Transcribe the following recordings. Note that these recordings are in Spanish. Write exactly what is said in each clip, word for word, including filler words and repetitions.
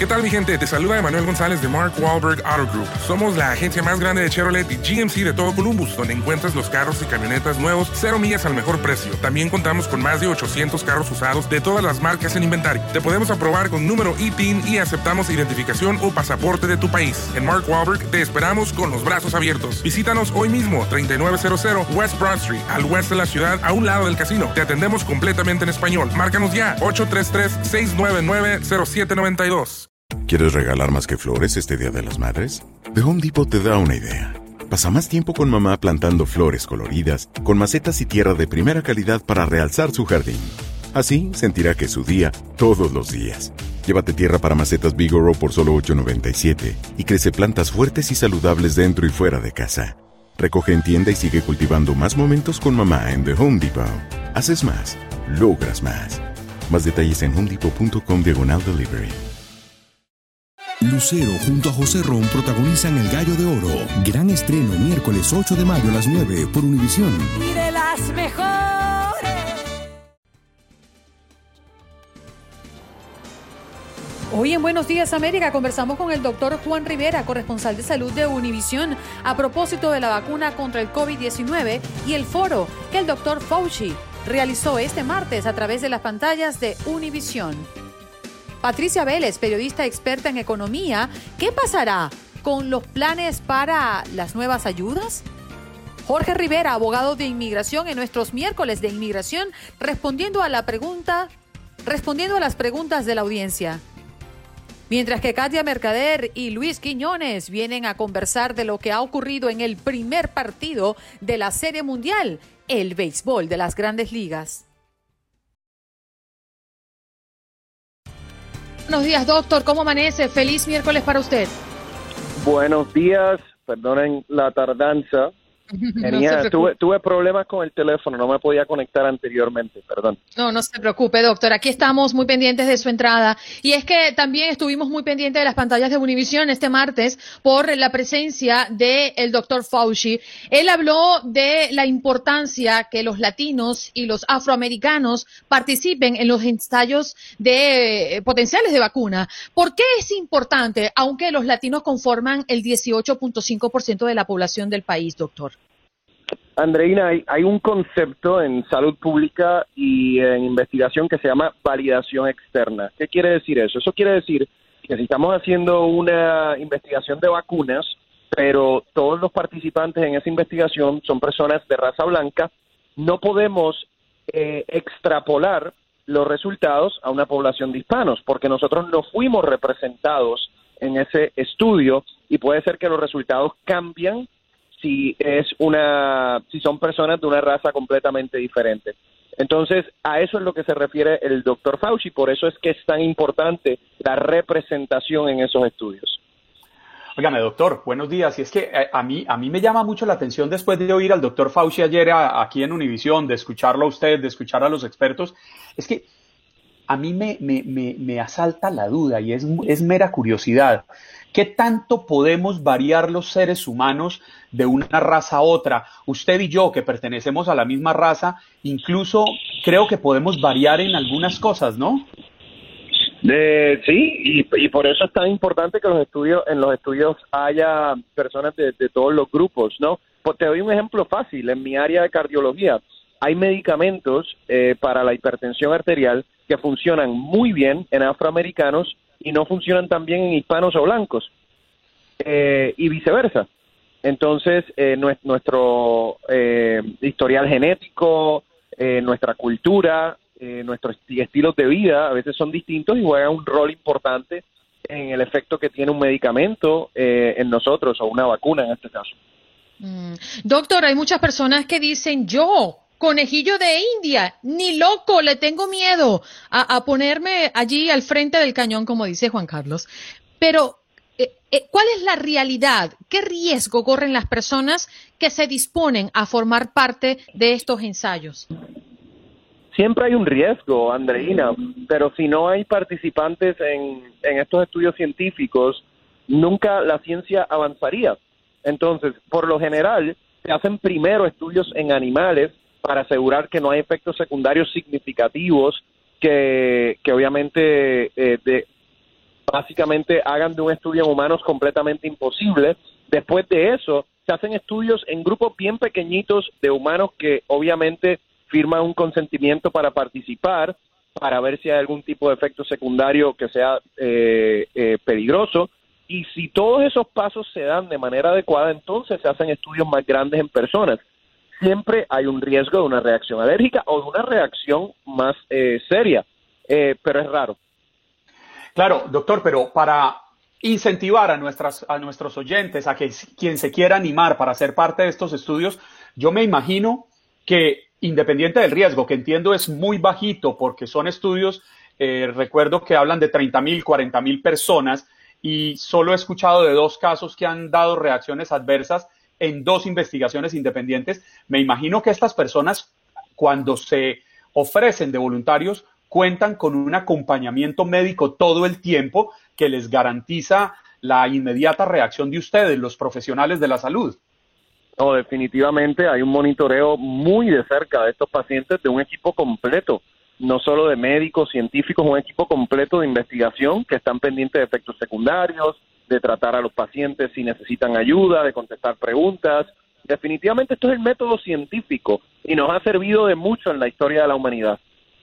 ¿Qué tal, mi gente? Te saluda Emanuel González de Mark Wahlberg Auto Group. Somos la agencia más grande de Chevrolet y G M C de todo Columbus, donde encuentras los carros y camionetas nuevos, cero millas al mejor precio. También contamos con más de ochocientos carros usados de todas las marcas en inventario. Te podemos aprobar con número I T I N y aceptamos identificación o pasaporte de tu país. En Mark Wahlberg te esperamos con los brazos abiertos. Visítanos hoy mismo, treinta y nueve cero cero West Broad Street, al oeste de la ciudad, a un lado del casino. Te atendemos completamente en español. Márcanos ya, ocho tres tres, seis nueve nueve, cero siete nueve dos. ¿Quieres regalar más que flores este Día de las Madres? The Home Depot te da una idea. Pasa más tiempo con mamá plantando flores coloridas, con macetas y tierra de primera calidad para realzar su jardín. Así sentirá que es su día todos los días. Llévate tierra para macetas Vigoro por solo ocho noventa y siete y crece plantas fuertes y saludables dentro y fuera de casa. Recoge en tienda y sigue cultivando más momentos con mamá en The Home Depot. Haces más, logras más. Más detalles en homedepot.com diagonal delivery. Lucero junto a José Ron protagonizan El Gallo de Oro. Gran estreno miércoles ocho de mayo a las nueve por Univisión. Y de las mejores. Hoy en Buenos Días América conversamos con el doctor Juan Rivera, corresponsal de salud de Univisión, a propósito de la vacuna contra el COVID diecinueve y el foro que el doctor Fauci realizó este martes a través de las pantallas de Univisión. Patricia Vélez, periodista experta en economía, ¿qué pasará con los planes para las nuevas ayudas? Jorge Rivera, abogado de inmigración, en nuestros miércoles de inmigración, respondiendo a la pregunta, respondiendo a las preguntas de la audiencia. Mientras que Katia Mercader y Luis Quiñones vienen a conversar de lo que ha ocurrido en el primer partido de la Serie Mundial, el béisbol de las Grandes Ligas. Buenos días, doctor. ¿Cómo amanece? Feliz miércoles para usted. Buenos días. Perdonen la tardanza. Tenía, no tuve, tuve problemas con el teléfono, no me podía conectar anteriormente, perdón. No, no se preocupe, doctor. Aquí estamos muy pendientes de su entrada. Y es que también estuvimos muy pendientes de las pantallas de Univisión este martes por la presencia del doctor Fauci. Él habló de la importancia que los latinos y los afroamericanos participen en los ensayos de eh, potenciales de vacuna. ¿Por qué es importante, aunque los latinos conforman el dieciocho punto cinco por ciento de la población del país, doctor? Andreina, hay, hay un concepto en salud pública y en investigación que se llama validación externa. ¿Qué quiere decir eso? Eso quiere decir que si estamos haciendo una investigación de vacunas, pero todos los participantes en esa investigación son personas de raza blanca, no podemos eh, extrapolar los resultados a una población de hispanos, porque nosotros no fuimos representados en ese estudio y puede ser que los resultados cambian si es una, si son personas de una raza completamente diferente. Entonces, a eso es lo que se refiere el doctor Fauci, por eso es que es tan importante la representación en esos estudios. Óigame, doctor, buenos días. Y es que a, a mí a mí me llama mucho la atención después de oír al doctor Fauci ayer a, aquí en Univisión, de escucharlo a usted, de escuchar a los expertos, es que a mí me, me, me, me asalta la duda y es, es mera curiosidad. ¿Qué tanto podemos variar los seres humanos de una raza a otra? Usted y yo, que pertenecemos a la misma raza, incluso creo que podemos variar en algunas cosas, ¿no? Eh, sí, y, y por eso es tan importante que los estudios, en los estudios haya personas de, de todos los grupos, ¿no? Pues te doy un ejemplo fácil. En mi área de cardiología hay medicamentos eh, para la hipertensión arterial que funcionan muy bien en afroamericanos y no funcionan tan bien en hispanos o blancos, eh, y viceversa. Entonces, eh, nuestro eh, historial genético, eh, nuestra cultura, eh, nuestros estilos de vida a veces son distintos y juegan un rol importante en el efecto que tiene un medicamento eh, en nosotros, o una vacuna en este caso. Mm. Doctor, hay muchas personas que dicen, yo, conejillo de India, ni loco, le tengo miedo a, a ponerme allí al frente del cañón, como dice Juan Carlos. Pero, eh, eh, ¿cuál es la realidad? ¿Qué riesgo corren las personas que se disponen a formar parte de estos ensayos? Siempre hay un riesgo, Andreina, pero si no hay participantes en, en estos estudios científicos, nunca la ciencia avanzaría. Entonces, por lo general, se hacen primero estudios en animales para asegurar que no hay efectos secundarios significativos que, que obviamente eh, de, básicamente hagan de un estudio en humanos completamente imposible. Después de eso, se hacen estudios en grupos bien pequeñitos de humanos que obviamente firman un consentimiento para participar, para ver si hay algún tipo de efecto secundario que sea eh, eh, peligroso. Y si todos esos pasos se dan de manera adecuada, entonces se hacen estudios más grandes en personas. Siempre hay un riesgo de una reacción alérgica o de una reacción más eh, seria, eh, pero es raro. Claro, doctor, pero para incentivar a, nuestras, a nuestros oyentes, a que quien se quiera animar para ser parte de estos estudios, yo me imagino que independiente del riesgo, que entiendo es muy bajito porque son estudios, eh, recuerdo que hablan de treinta mil, cuarenta mil personas, y solo he escuchado de dos casos que han dado reacciones adversas en dos investigaciones independientes. Me imagino que estas personas, cuando se ofrecen de voluntarios, cuentan con un acompañamiento médico todo el tiempo que les garantiza la inmediata reacción de ustedes, los profesionales de la salud. No, definitivamente hay un monitoreo muy de cerca de estos pacientes de un equipo completo, no solo de médicos, científicos, un equipo completo de investigación que están pendientes de efectos secundarios, de tratar a los pacientes si necesitan ayuda, de contestar preguntas. Definitivamente esto es el método científico y nos ha servido de mucho en la historia de la humanidad.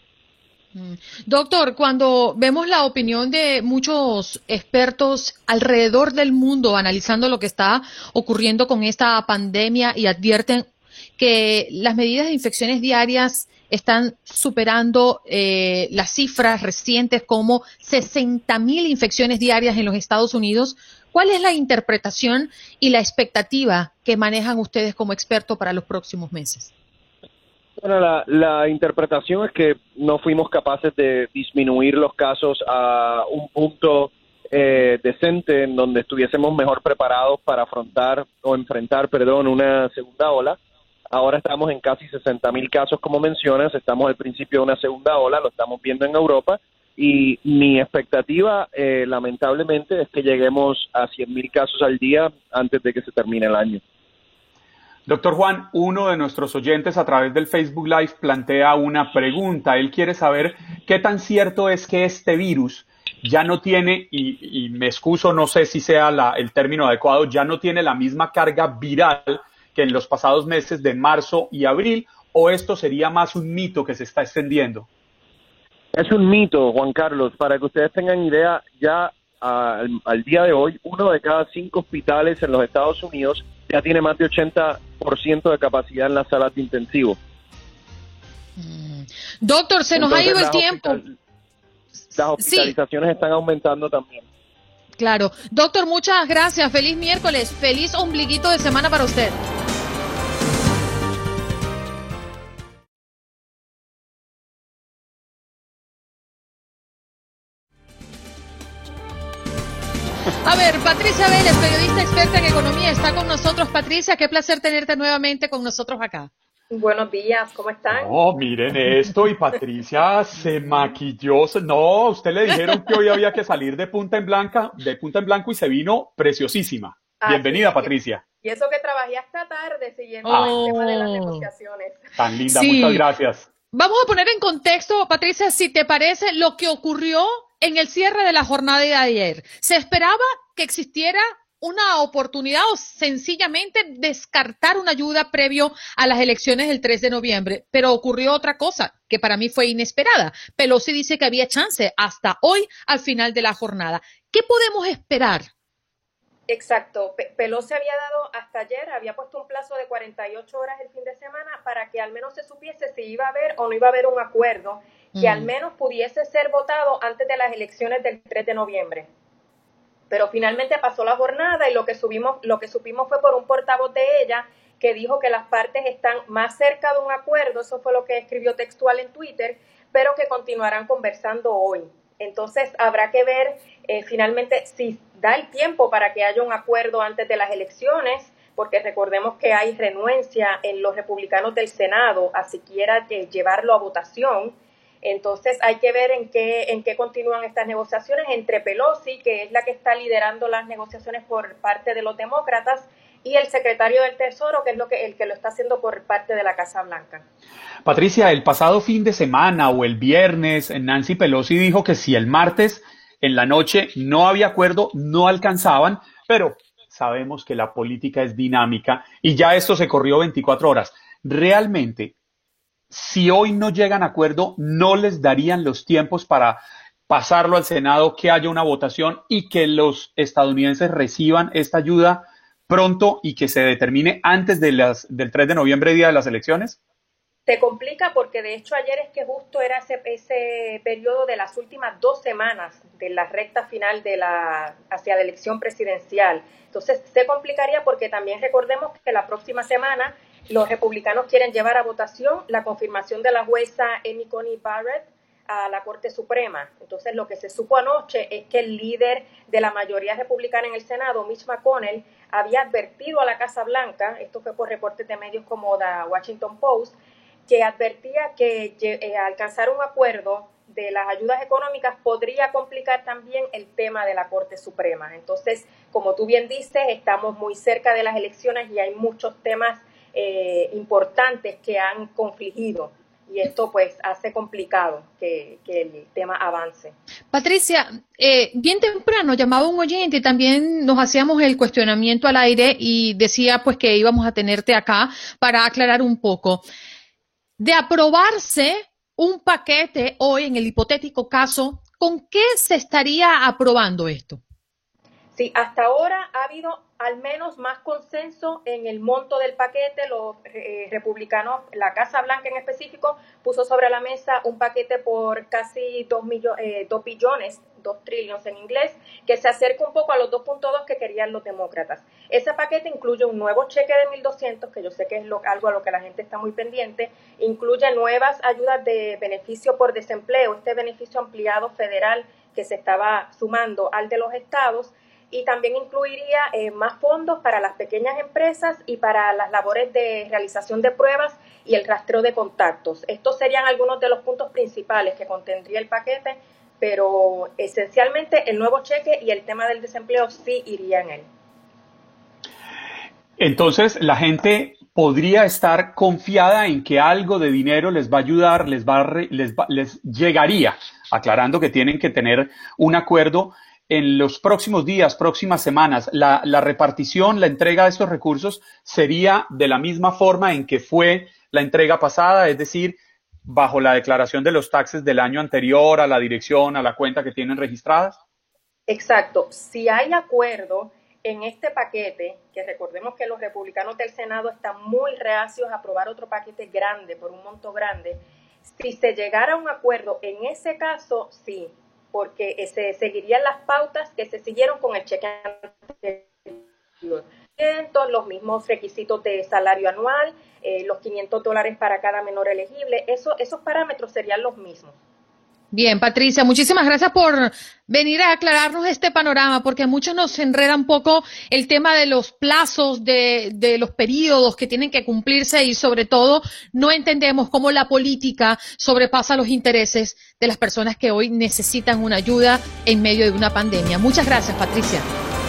Doctor, cuando vemos la opinión de muchos expertos alrededor del mundo analizando lo que está ocurriendo con esta pandemia y advierten que las medidas de infecciones diarias están superando eh, las cifras recientes como sesenta mil infecciones diarias en los Estados Unidos, ¿cuál es la interpretación y la expectativa que manejan ustedes como expertos para los próximos meses? Bueno, la, la interpretación es que no fuimos capaces de disminuir los casos a un punto eh, decente en donde estuviésemos mejor preparados para afrontar o enfrentar, perdón, una segunda ola. Ahora estamos en casi sesenta mil casos, como mencionas, estamos al principio de una segunda ola, lo estamos viendo en Europa, y mi expectativa, eh, lamentablemente, es que lleguemos a cien mil casos al día antes de que se termine el año. Doctor Juan, uno de nuestros oyentes a través del Facebook Live plantea una pregunta. Él quiere saber qué tan cierto es que este virus ya no tiene, y, y me excuso, no sé si sea la, el término adecuado, ya no tiene la misma carga viral que en los pasados meses de marzo y abril, o esto sería más un mito que se está extendiendo. Es un mito, Juan Carlos. Para que ustedes tengan idea, ya al, al día de hoy, uno de cada cinco hospitales en los Estados Unidos ya tiene más de ochenta por ciento de capacidad en las salas de intensivo. Mm. Doctor, se nos Entonces, ha ido el las tiempo. Hospital, las hospitalizaciones sí. están aumentando también. Claro. Doctor, muchas gracias. Feliz miércoles. Feliz ombliguito de semana para usted. A ver, Patricia Vélez, periodista experta en economía, está con nosotros. Patricia, qué placer tenerte nuevamente con nosotros acá. Buenos días, ¿cómo están? Oh, miren esto, y Patricia se maquilló. No, a usted le dijeron que hoy había que salir de punta en blanca, de punta en blanco, y se vino preciosísima. Ah, Bienvenida, sí, Patricia. Y eso que trabajé hasta tarde siguiendo oh. el tema de las negociaciones. Tan linda, sí. Muchas gracias. Vamos a poner en contexto, Patricia, si te parece, lo que ocurrió en el cierre de la jornada de ayer. ¿Se esperaba que existiera una oportunidad o sencillamente descartar una ayuda previo a las elecciones del tres de noviembre? Pero ocurrió otra cosa que para mí fue inesperada. Pelosi dice que había chance hasta hoy al final de la jornada. ¿Qué podemos esperar? Exacto. P- Pelosi había dado hasta ayer, había puesto un plazo de cuarenta y ocho horas el fin de semana para que al menos se supiese si iba a haber o no iba a haber un acuerdo que mm. al menos pudiese ser votado antes de las elecciones del tres de noviembre. Pero finalmente pasó la jornada y lo que subimos, lo que supimos fue por un portavoz de ella que dijo que las partes están más cerca de un acuerdo, eso fue lo que escribió textual en Twitter, pero que continuarán conversando hoy. Entonces habrá que ver eh, finalmente si da el tiempo para que haya un acuerdo antes de las elecciones, porque recordemos que hay renuencia en los republicanos del Senado a siquiera eh, llevarlo a votación. Entonces hay que ver en qué en qué continúan estas negociaciones entre Pelosi, que es la que está liderando las negociaciones por parte de los demócratas, y el secretario del Tesoro, que es lo que el que lo está haciendo por parte de la Casa Blanca. Patricia, el pasado fin de semana o el viernes, Nancy Pelosi dijo que si el martes en la noche no había acuerdo, no alcanzaban, pero sabemos que la política es dinámica y ya esto se corrió veinticuatro horas. Realmente, si hoy no llegan a acuerdo, ¿no les darían los tiempos para pasarlo al Senado, que haya una votación y que los estadounidenses reciban esta ayuda pronto y que se determine antes de las, del tres de noviembre, día de las elecciones? Se complica porque de hecho ayer es que justo era ese, ese periodo de las últimas dos semanas de la recta final de la hacia la elección presidencial. Entonces se complicaría porque también recordemos que la próxima semana los republicanos quieren llevar a votación la confirmación de la jueza Amy Coney Barrett a la Corte Suprema. Entonces lo que se supo anoche es que el líder de la mayoría republicana en el Senado, Mitch McConnell, había advertido a la Casa Blanca, esto fue por reportes de medios como The Washington Post, que advertía que eh, alcanzar un acuerdo de las ayudas económicas podría complicar también el tema de la Corte Suprema. Entonces, como tú bien dices, estamos muy cerca de las elecciones y hay muchos temas eh, importantes que han confligido y esto pues hace complicado que, que el tema avance. Patricia, eh, bien temprano llamaba un oyente y también nos hacíamos el cuestionamiento al aire y decía pues que íbamos a tenerte acá para aclarar un poco. De aprobarse un paquete hoy, en el hipotético caso, ¿con qué se estaría aprobando esto? Sí, hasta ahora ha habido al menos más consenso en el monto del paquete. Los eh, republicanos, la Casa Blanca en específico, puso sobre la mesa un paquete por casi dos millones, eh, dos billones, dos trillones en inglés, que se acerca un poco a los dos punto dos que querían los demócratas. Ese paquete incluye un nuevo cheque de mil doscientos, que yo sé que es lo, algo a lo que la gente está muy pendiente, incluye nuevas ayudas de beneficio por desempleo, este beneficio ampliado federal que se estaba sumando al de los estados, y también incluiría eh, más fondos para las pequeñas empresas y para las labores de realización de pruebas y el rastreo de contactos. Estos serían algunos de los puntos principales que contendría el paquete, pero esencialmente el nuevo cheque y el tema del desempleo sí iría en él. Entonces, la gente podría estar confiada en que algo de dinero les va a ayudar, les, va a re, les, va, les llegaría, aclarando que tienen que tener un acuerdo en los próximos días, próximas semanas. La, la repartición, la entrega de estos recursos sería de la misma forma en que fue la entrega pasada, es decir, bajo la declaración de los taxes del año anterior, a la dirección, a la cuenta que tienen registradas. Exacto. Si hay acuerdo en este paquete, que recordemos que los republicanos del Senado están muy reacios a aprobar otro paquete grande, por un monto grande, si se llegara a un acuerdo, en ese caso, sí, porque se seguirían las pautas que se siguieron con el cheque anterior. Los mismos requisitos de salario anual, eh, los quinientos dólares para cada menor elegible, eso, esos parámetros serían los mismos. Bien, Patricia, muchísimas gracias por venir a aclararnos este panorama, porque a muchos nos enreda un poco el tema de los plazos, de, de los periodos que tienen que cumplirse y sobre todo no entendemos cómo la política sobrepasa los intereses de las personas que hoy necesitan una ayuda en medio de una pandemia. Muchas gracias, Patricia.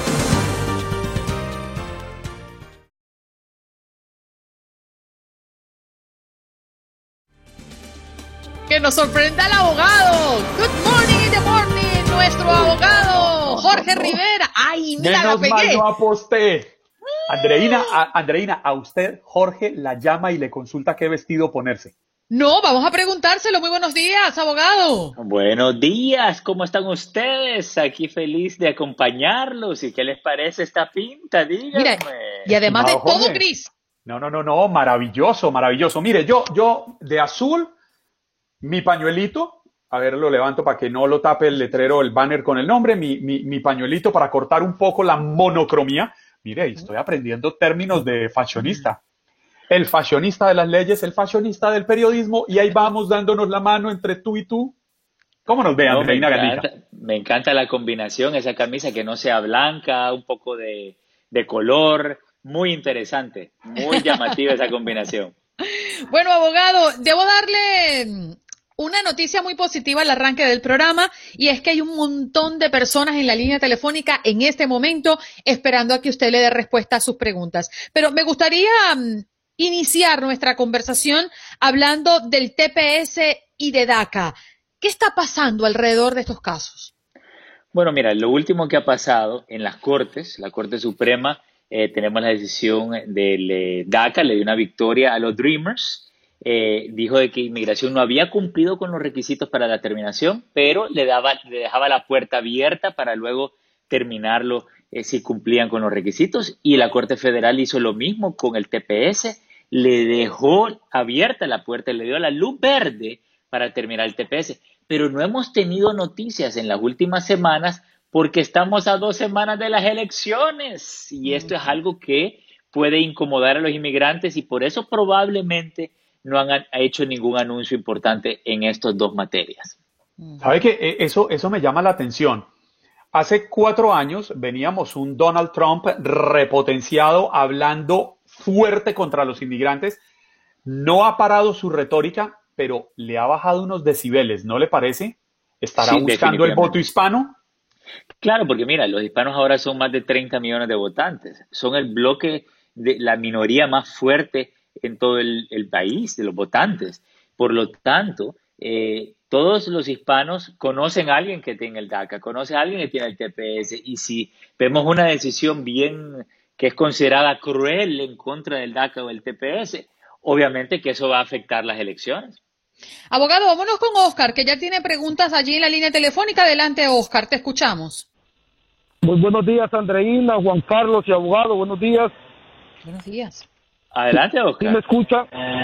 Que nos sorprenda el abogado. Good morning in the morning, nuestro abogado Jorge Rivera. Ay, mira, menos la pegué. mal no aposté. Andreina, a, Andreina, a usted Jorge la llama y le consulta qué vestido ponerse. No, vamos a preguntárselo. Muy buenos días, abogado. Buenos días, ¿cómo están ustedes? Aquí feliz de acompañarlos. ¿Y qué les parece esta pinta? Díganme. Mira, y además No, de todo Jorge. gris. No, no, no, no, maravilloso, maravilloso. Mire, yo, yo de azul, mi pañuelito, a ver, lo levanto para que no lo tape el letrero, el banner con el nombre, mi, mi, mi pañuelito para cortar un poco la monocromía. Mire, estoy aprendiendo términos de fashionista. El fashionista de las leyes, el fashionista del periodismo, y ahí vamos dándonos la mano entre tú y tú. ¿Cómo nos ve, No, me, Andreina encanta, Gandica? me encanta la combinación, esa camisa que no sea blanca, un poco de, de color, muy interesante, muy llamativa esa combinación. Bueno, abogado, debo darle una noticia muy positiva al arranque del programa, y es que hay un montón de personas en la línea telefónica en este momento esperando a que usted le dé respuesta a sus preguntas. Pero me gustaría um, iniciar nuestra conversación hablando del T P S y de DACA. ¿Qué está pasando alrededor de estos casos? Bueno, mira, lo último que ha pasado en las Cortes, la Corte Suprema, eh, tenemos la decisión del eh, DACA, le dio una victoria a los Dreamers, eh, dijo de que inmigración no había cumplido con los requisitos para la terminación, pero le, daba, le dejaba la puerta abierta para luego terminarlo eh, si cumplían con los requisitos, y la Corte Federal hizo lo mismo con el T P S, le dejó abierta la puerta, le dio la luz verde para terminar el T P S. Pero no hemos tenido noticias en las últimas semanas porque estamos a dos semanas de las elecciones y esto es algo que puede incomodar a los inmigrantes y por eso probablemente no han hecho ningún anuncio importante en estas dos materias. ¿Sabe qué? Eso, eso me llama la atención. Hace cuatro años veníamos un Donald Trump repotenciado hablando fuerte contra los inmigrantes. No ha parado su retórica, pero le ha bajado unos decibeles, ¿no le parece? ¿Estará Sí, buscando el voto hispano? Claro, porque mira, los hispanos ahora son más de treinta millones de votantes. Son el bloque de la minoría más fuerte en todo el, el país, de los votantes. Por lo tanto, eh, todos los hispanos conocen a alguien que tiene el DACA, conocen a alguien que tiene el T P S. Y si vemos una decisión bien que es considerada cruel en contra del DACA o el T P S, obviamente que eso va a afectar las elecciones. Abogado, vámonos con Oscar, que ya tiene preguntas allí en la línea telefónica. Adelante, Oscar, te escuchamos. Muy buenos días, Andreina, Juan Carlos y abogado, buenos días. Buenos días. Adelante, Oscar. ¿Sí me escucha?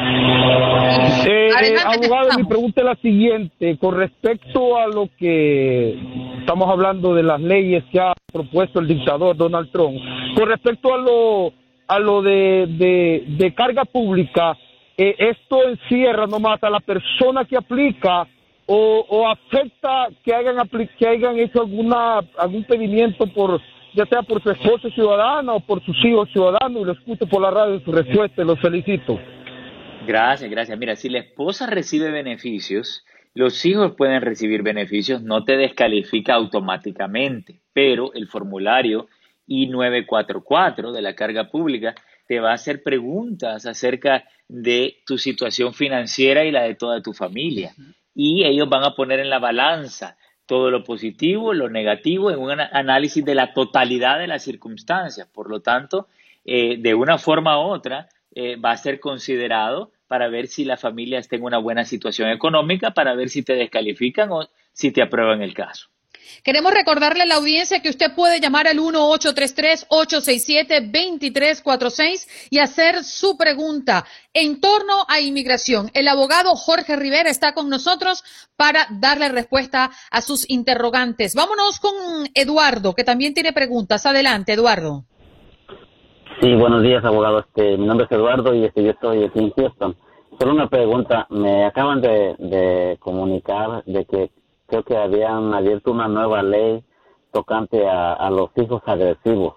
Eh, Adelante, eh, abogado, mi pregunta es la siguiente. Con respecto a lo que estamos hablando de las leyes que ha propuesto el dictador Donald Trump, con respecto a lo, a lo de, de, de carga pública, Eh, ¿esto encierra nomás a la persona que aplica o, o afecta que hayan, que hayan hecho alguna algún pedimiento por ya sea por su esposa ciudadana o por sus hijos ciudadanos? Y lo escucho por la radio su respuesta, los felicito. Gracias, gracias. Mira, si la esposa recibe beneficios, los hijos pueden recibir beneficios, no te descalifica automáticamente, pero el formulario I nueve cuatro cuatro de la carga pública te va a hacer preguntas acerca de tu situación financiera y la de toda tu familia. Y ellos van a poner en la balanza todo lo positivo, lo negativo, en un análisis de la totalidad de las circunstancias. Por lo tanto, eh, de una forma u otra, eh, va a ser considerado para ver si la familia está en una buena situación económica, para ver si te descalifican o si te aprueban el caso. Queremos recordarle a la audiencia que usted puede llamar al uno ocho tres tres, ocho seis siete, dos tres cuatro seis y hacer su pregunta en torno a inmigración. El abogado Jorge Rivera está con nosotros para darle respuesta a sus interrogantes. Vámonos con Eduardo, que también tiene preguntas. Adelante, Eduardo. Sí, buenos días, abogado. Este, mi nombre es Eduardo y este, yo estoy aquí en Houston. Solo una pregunta. Me acaban de, de comunicar de que creo que habían abierto una nueva ley tocante a, a los hijos agresivos.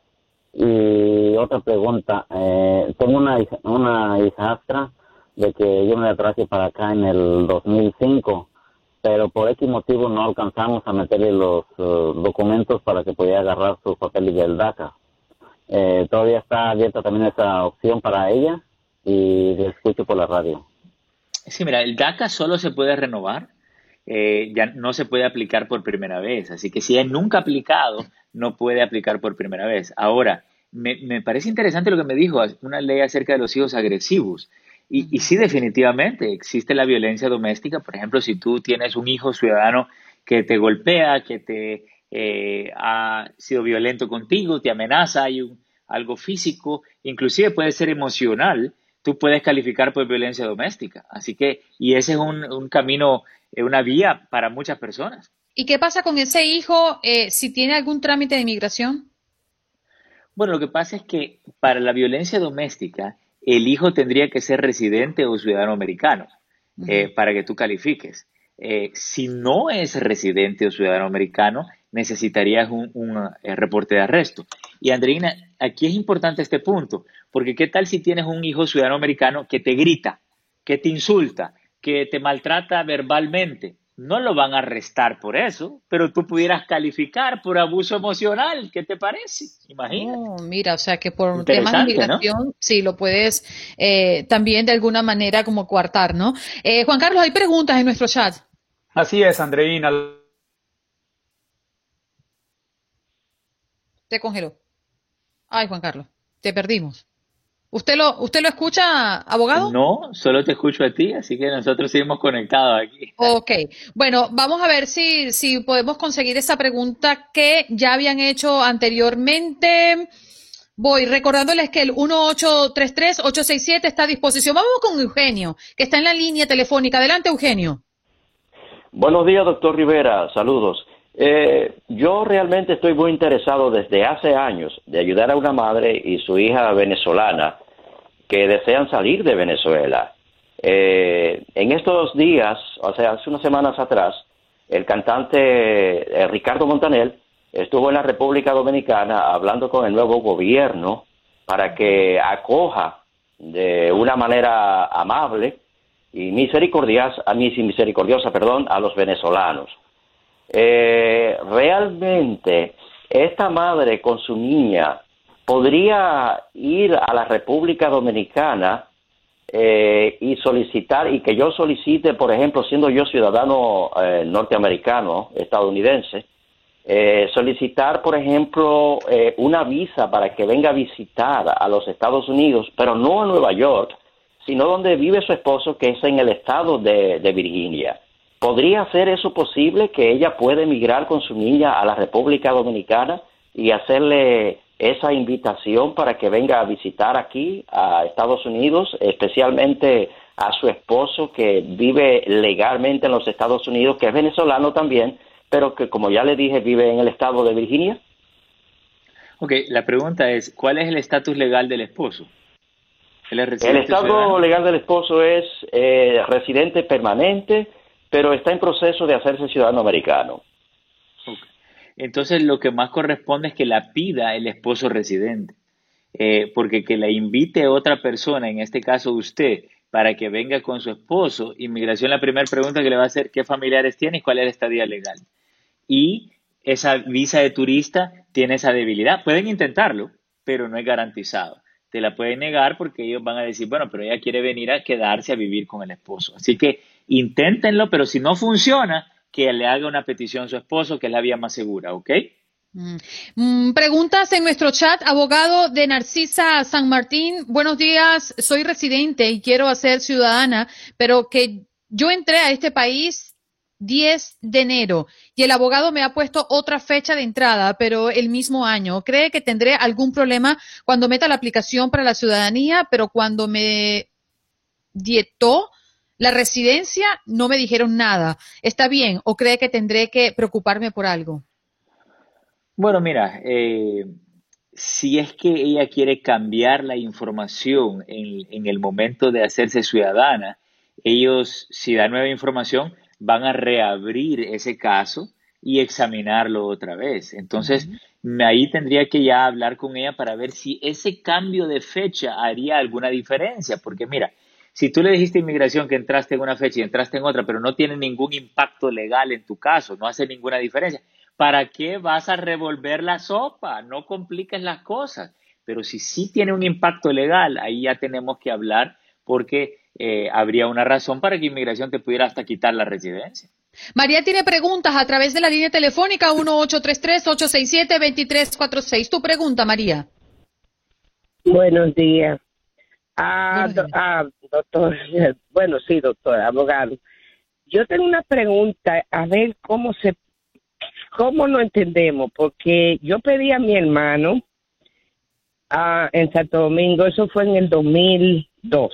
Y otra pregunta, eh, tengo una, una hijastra de que yo me la traje para acá en el dos mil cinco, pero por X motivo no alcanzamos a meterle los uh, documentos para que pudiera agarrar sus papeles del DACA. Eh, todavía está abierta también esa opción para ella y la escucho por la radio. Sí, mira, el DACA solo se puede renovar. Eh, ya no se puede aplicar por primera vez, así que si es nunca aplicado, no puede aplicar por primera vez. Ahora, me, me parece interesante lo que me dijo, una ley acerca de los hijos agresivos, y, y sí, definitivamente, existe la violencia doméstica. Por ejemplo, si tú tienes un hijo ciudadano que te golpea, que te eh, ha sido violento contigo, te amenaza, hay un, algo físico, inclusive puede ser emocional, tú puedes calificar por violencia doméstica, así que, y ese es un, un camino, una vía para muchas personas. ¿Y qué pasa con ese hijo eh, si tiene algún trámite de inmigración? Bueno, lo que pasa es que para la violencia doméstica, el hijo tendría que ser residente o ciudadano americano uh-huh. eh, para que tú califiques. Eh, si no es residente o ciudadano americano, necesitarías un, un uh, reporte de arresto. Y Andreina, aquí es importante este punto, porque ¿qué tal si tienes un hijo ciudadano americano que te grita, que te insulta, que te maltrata verbalmente? No lo van a arrestar por eso, pero tú pudieras calificar por abuso emocional. ¿Qué te parece? Imagínate. Oh, mira, o sea que por temas de inmigración, ¿no? Sí, lo puedes eh, también de alguna manera como coartar, ¿no? Eh, Juan Carlos, hay preguntas en nuestro chat. Así es, Andreina. te congeló. Ay, Juan Carlos, te perdimos. ¿Usted lo, usted lo escucha, abogado? No, solo te escucho a ti, así que nosotros seguimos conectados aquí. Ok, bueno, vamos a ver si, si podemos conseguir esa pregunta que ya habían hecho anteriormente. Voy recordándoles que el uno ocho tres tres, ocho seis siete está a disposición. Vamos con Eugenio, que está en la línea telefónica. Adelante, Eugenio. Buenos días, doctor Rivera. Saludos. Eh, yo realmente estoy muy interesado desde hace años de ayudar a una madre y su hija venezolana que desean salir de Venezuela. Eh, en estos días, o sea, hace unas semanas atrás, el cantante eh, Ricardo Montaner estuvo en la República Dominicana hablando con el nuevo gobierno para que acoja de una manera amable y misericordiosa, misericordiosa, perdón, a los venezolanos. Eh, realmente esta madre con su niña podría ir a la República Dominicana eh, y solicitar, y que yo solicite, por ejemplo, siendo yo ciudadano eh, norteamericano, estadounidense, eh, solicitar, por ejemplo, eh, una visa para que venga a visitar a los Estados Unidos, pero no a Nueva York, sino donde vive su esposo, que es en el estado de, de Virginia. ¿Podría ser eso posible, que ella pueda emigrar con su niña a la República Dominicana y hacerle esa invitación para que venga a visitar aquí a Estados Unidos, especialmente a su esposo que vive legalmente en los Estados Unidos, que es venezolano también, pero que, como ya le dije, vive en el estado de Virginia? Ok, la pregunta es, ¿cuál es el estatus legal del esposo? ¿Él es residente El estado ciudadano? legal del esposo es eh, residente permanente, pero está en proceso de hacerse ciudadano americano. Okay. Entonces, lo que más corresponde es que la pida el esposo residente, eh, porque que la invite otra persona, en este caso usted, para que venga con su esposo, inmigración, la primera pregunta que le va a hacer, ¿qué familiares tiene y cuál es la estadía legal? Y esa visa de turista tiene esa debilidad. Pueden intentarlo, pero no es garantizado. Te la pueden negar porque ellos van a decir, bueno, pero ella quiere venir a quedarse a vivir con el esposo. Así que inténtenlo, pero si no funciona, que le haga una petición a su esposo, que es la vía más segura, ¿ok? Mm. Mm, preguntas en nuestro chat. Abogado de Narcisa San Martín, buenos días, soy residente y quiero hacer ciudadana, pero que yo entré a este país diez de enero y el abogado me ha puesto otra fecha de entrada, pero el mismo año. ¿Cree que tendré algún problema cuando meta la aplicación para la ciudadanía, pero cuando me dietó la residencia no me dijeron nada? ¿Está bien o cree que tendré que preocuparme por algo? Bueno, mira, eh, si es que ella quiere cambiar la información en, en el momento de hacerse ciudadana, ellos, si dan nueva información, van a reabrir ese caso y examinarlo otra vez. Entonces, uh-huh. ahí tendría que ya hablar con ella para ver si ese cambio de fecha haría alguna diferencia. Porque mira, si tú le dijiste a inmigración que entraste en una fecha y entraste en otra, pero no tiene ningún impacto legal en tu caso, no hace ninguna diferencia, ¿para qué vas a revolver la sopa? No compliques las cosas. Pero si sí tiene un impacto legal, ahí ya tenemos que hablar porque eh, habría una razón para que inmigración te pudiera hasta quitar la residencia. María tiene preguntas a través de la línea telefónica uno ocho tres tres, ocho seis siete, dos tres cuatro seis. Tu pregunta, María. Buenos días. Ah, do, ah, doctor, bueno, sí, doctor, abogado. Yo tengo una pregunta, a ver cómo se, cómo lo entendemos, porque yo pedí a mi hermano ah, en Santo Domingo, eso fue en el dos mil dos.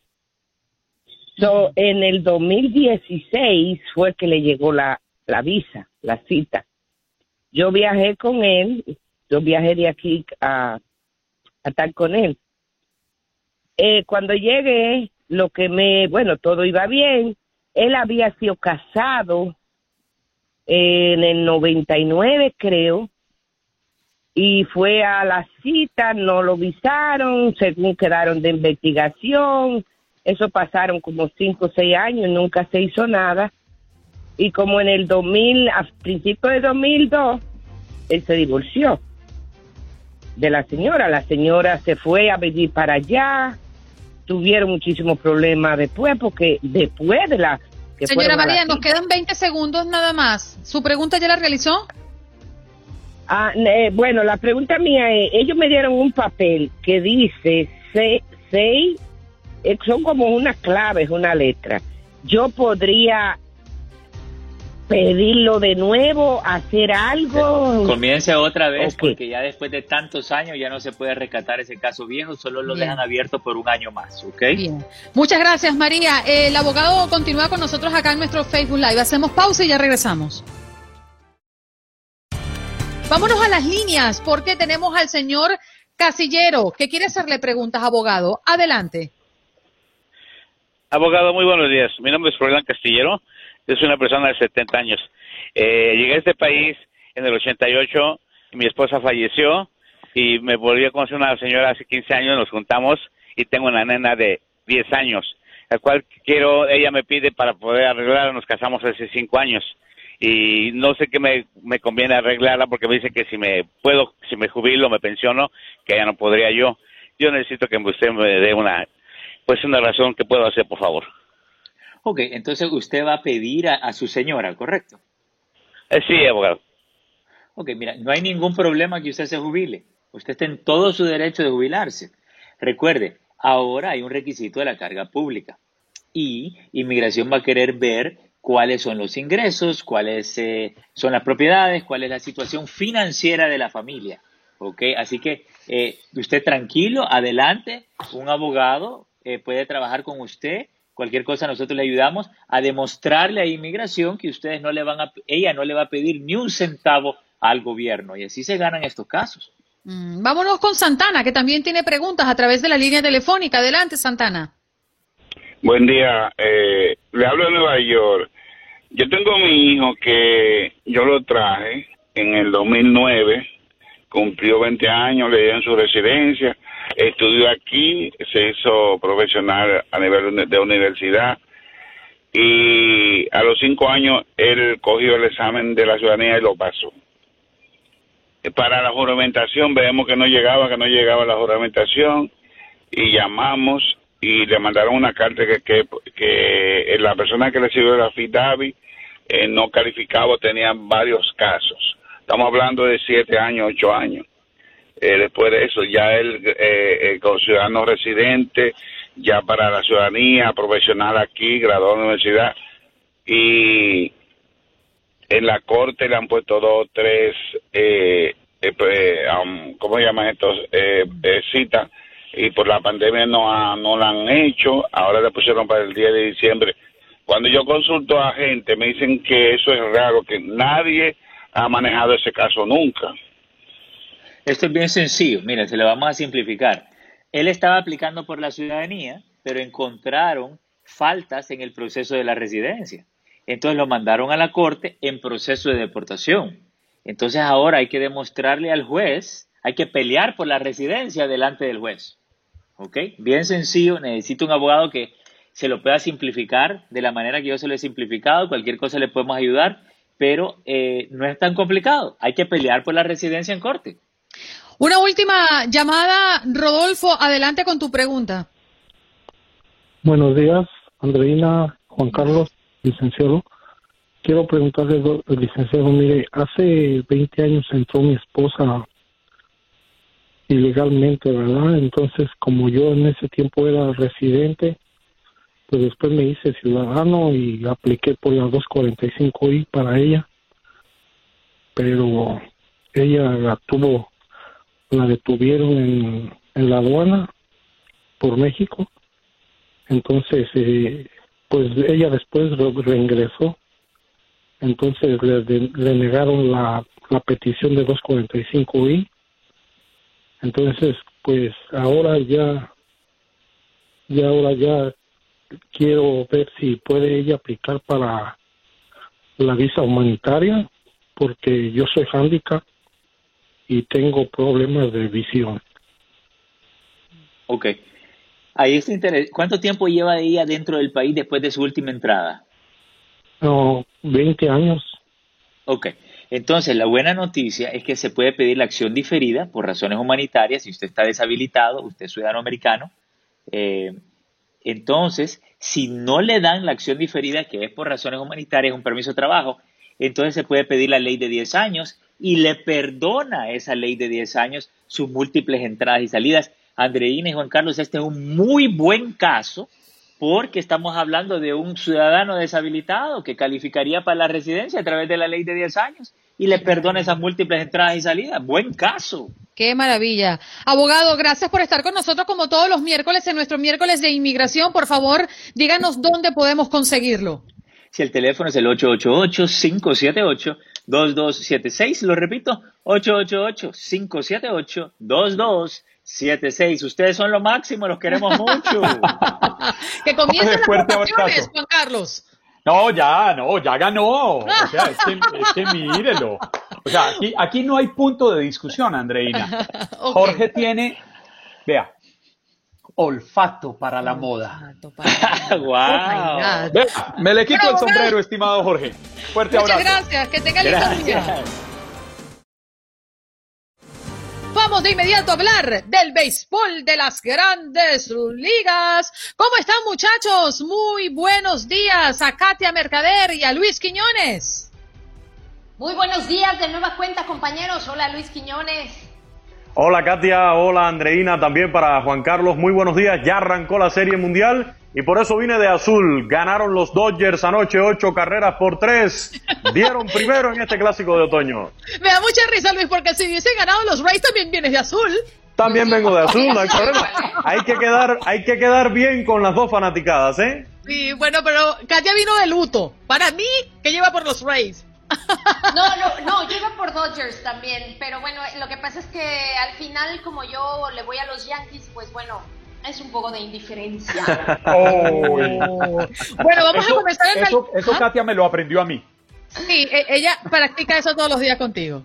So, en el dos mil dieciséis fue que le llegó la, la visa, la cita. Yo viajé con él, yo viajé de aquí a, a estar con él. Eh, cuando llegué, lo que me, bueno, todo iba bien. Él había sido casado en el noventa y nueve, creo, y fue a la cita, no lo visaron, según quedaron de investigación. Eso pasaron como cinco o seis años, nunca se hizo nada. Y como en el dos mil, a principios de dos mil dos, él se divorció de la señora. La señora se fue a vivir para allá. Tuvieron muchísimos problemas después, porque después de la... Que Señora María, la... nos quedan veinte segundos nada más. ¿Su pregunta ya la realizó? Ah, eh, bueno, la pregunta mía es, ellos me dieron un papel que dice seis, seis eh, son como unas claves, una letra. Yo podría pedirlo de nuevo, hacer algo. Comience otra vez, Okay. porque ya después de tantos años ya no se puede rescatar ese caso viejo, solo lo Bien. dejan abierto por un año más, ¿ok? Bien. Muchas gracias, María. El abogado continúa con nosotros acá en nuestro Facebook Live. Hacemos pausa y ya regresamos. Vámonos a las líneas porque tenemos al señor Casillero que quiere hacerle preguntas, abogado. Adelante. Abogado, muy buenos días. Mi nombre es Froilán Castillero. Yo soy una persona de setenta años. Eh, llegué a este país en el ochenta y ocho. Y mi esposa falleció y me volví a conocer una señora hace quince años. Nos juntamos y tengo una nena de diez años, la cual quiero, ella me pide para poder arreglarla. Nos casamos hace cinco años. Y no sé qué me, me conviene arreglarla porque me dice que si me puedo, si me jubilo, me pensiono, que ya no podría yo. Yo necesito que usted me dé una, pues una razón que puedo hacer, por favor. Ok, entonces usted va a pedir a, a su señora, ¿correcto? Eh, sí, abogado. Ok, mira, no hay ningún problema que usted se jubile. Usted está en todo su derecho de jubilarse. Recuerde, ahora hay un requisito de la carga pública y Inmigración va a querer ver cuáles son los ingresos, cuáles eh, son las propiedades, cuál es la situación financiera de la familia. ¿Ok? Así que eh, usted tranquilo, adelante, un abogado eh, puede trabajar con usted, cualquier cosa nosotros le ayudamos a demostrarle a Inmigración que ustedes no le van a, ella no le va a pedir ni un centavo al gobierno y así se ganan estos casos. Mm, vámonos con Santana, que también tiene preguntas a través de la línea telefónica. Adelante, Santana. Buen día, eh, le hablo de Nueva York. Yo tengo a mi hijo que yo lo traje en el dos mil nueve, cumplió veinte años, le dieron su residencia, estudió aquí, se hizo profesional a nivel de universidad y a los cinco años él cogió el examen de la ciudadanía y lo pasó. Para la juramentación vemos que no llegaba, que no llegaba la juramentación y llamamos y le mandaron una carta que, que, que la persona que recibió la affidavit eh, no calificaba, tenía varios casos. Estamos hablando de siete años, ocho años. Eh, después de eso, ya él, eh, eh, como ciudadano residente, ya para la ciudadanía, profesional aquí, graduado de la universidad, y en la corte le han puesto dos, tres, eh, eh, um, ¿cómo se llaman estos? Eh, eh, citas. Y por la pandemia no, ha, no la han hecho, ahora le pusieron para el diez de diciembre. Cuando yo consulto a gente, me dicen que eso es raro, que nadie ha manejado ese caso nunca. Esto es bien sencillo, mira, se lo vamos a simplificar. Él estaba aplicando por la ciudadanía, pero encontraron faltas en el proceso de la residencia. Entonces lo mandaron a la corte en proceso de deportación. Entonces ahora hay que demostrarle al juez, hay que pelear por la residencia delante del juez. ¿Ok? Bien sencillo, necesito un abogado que se lo pueda simplificar de la manera que yo se lo he simplificado, cualquier cosa le podemos ayudar, pero eh, no es tan complicado, hay que pelear por la residencia en corte. Una última llamada, Rodolfo, adelante con tu pregunta. Buenos días, Andreina, Juan Carlos, licenciado. Quiero preguntarle, licenciado, mire, hace veinte años entró mi esposa ilegalmente, ¿verdad? Entonces, como yo en ese tiempo era residente, pues después me hice ciudadano y apliqué por la doscientos cuarenta y cinco I para ella, pero ella la tuvo, la detuvieron en, en la aduana por México, entonces, eh, pues ella después re reingresó, entonces le, de, le negaron la, la petición de doscientos cuarenta y cinco I. Entonces, pues ahora ya, ya ahora ya quiero ver si puede ella aplicar para la visa humanitaria, porque yo soy handicap y tengo problemas de visión. Ok. Ahí está interesante. ¿Cuánto tiempo lleva ella dentro del país después de su última entrada? No, veinte años. Ok. Entonces, la buena noticia es que se puede pedir la acción diferida por razones humanitarias. Si usted está deshabilitado, usted es ciudadano americano. Eh, entonces, si no le dan la acción diferida, que es por razones humanitarias, un permiso de trabajo, entonces se puede pedir la ley de diez años y le perdona esa ley de diez años sus múltiples entradas y salidas. Andreina y Juan Carlos, este es un muy buen caso porque estamos hablando de un ciudadano deshabilitado que calificaría para la residencia a través de la ley de diez años y le perdona esas múltiples entradas y salidas. Buen caso. Qué maravilla. Abogado, gracias por estar con nosotros como todos los miércoles en nuestro miércoles de inmigración. Por favor, díganos dónde podemos conseguirlo. Si el teléfono es el ocho ocho ocho, cinco siete ocho, dos dos siete seis, lo repito, ocho ocho ocho, cinco siete ocho, dos dos siete seis. Ustedes son lo máximo, los queremos mucho. Que comiencen las Fuerte votaciones, abrazo. Juan Carlos. No, ya, no, ya ganó. O sea, es que, es que mírelo. O sea, aquí, aquí no hay punto de discusión, Andreina. Okay. Jorge tiene, vea, olfato para la moda. ¡Wow! Vea, me le quito Bueno, el sombrero, estimado Jorge. Fuerte Muchas abrazo. gracias, que tenga lindo día. Gracias. Vamos de inmediato a hablar del béisbol de las grandes ligas. ¿Cómo están, muchachos? Muy buenos días a Katia Mercader y a Luis Quiñones. Muy buenos días de nueva cuenta, compañeros. Hola, Luis Quiñones. Hola, Katia. Hola, Andreina. También para Juan Carlos. Muy buenos días. Ya arrancó la Serie Mundial y por eso vine de azul. Ganaron los Dodgers anoche ocho carreras por tres. Dieron primero en este clásico de otoño. Me da mucha risa, Luis, porque si hubiesen ganado los Rays también vienes de azul. También vengo de azul, no hay problema. Hay que quedar, hay que quedar bien con las dos fanaticadas, ¿eh? Sí, bueno, pero Katia vino de luto. Para mí, que lleva por los Rays. No, no, no, yo iba por Dodgers también, pero bueno, lo que pasa es que al final, como yo le voy a los Yankees, pues bueno, es un poco de indiferencia. Oh. Bueno, vamos eso, a comenzar en eso, el... eso ¿Ah? Katia me lo aprendió a mí. Sí, e- ella practica eso todos los días contigo.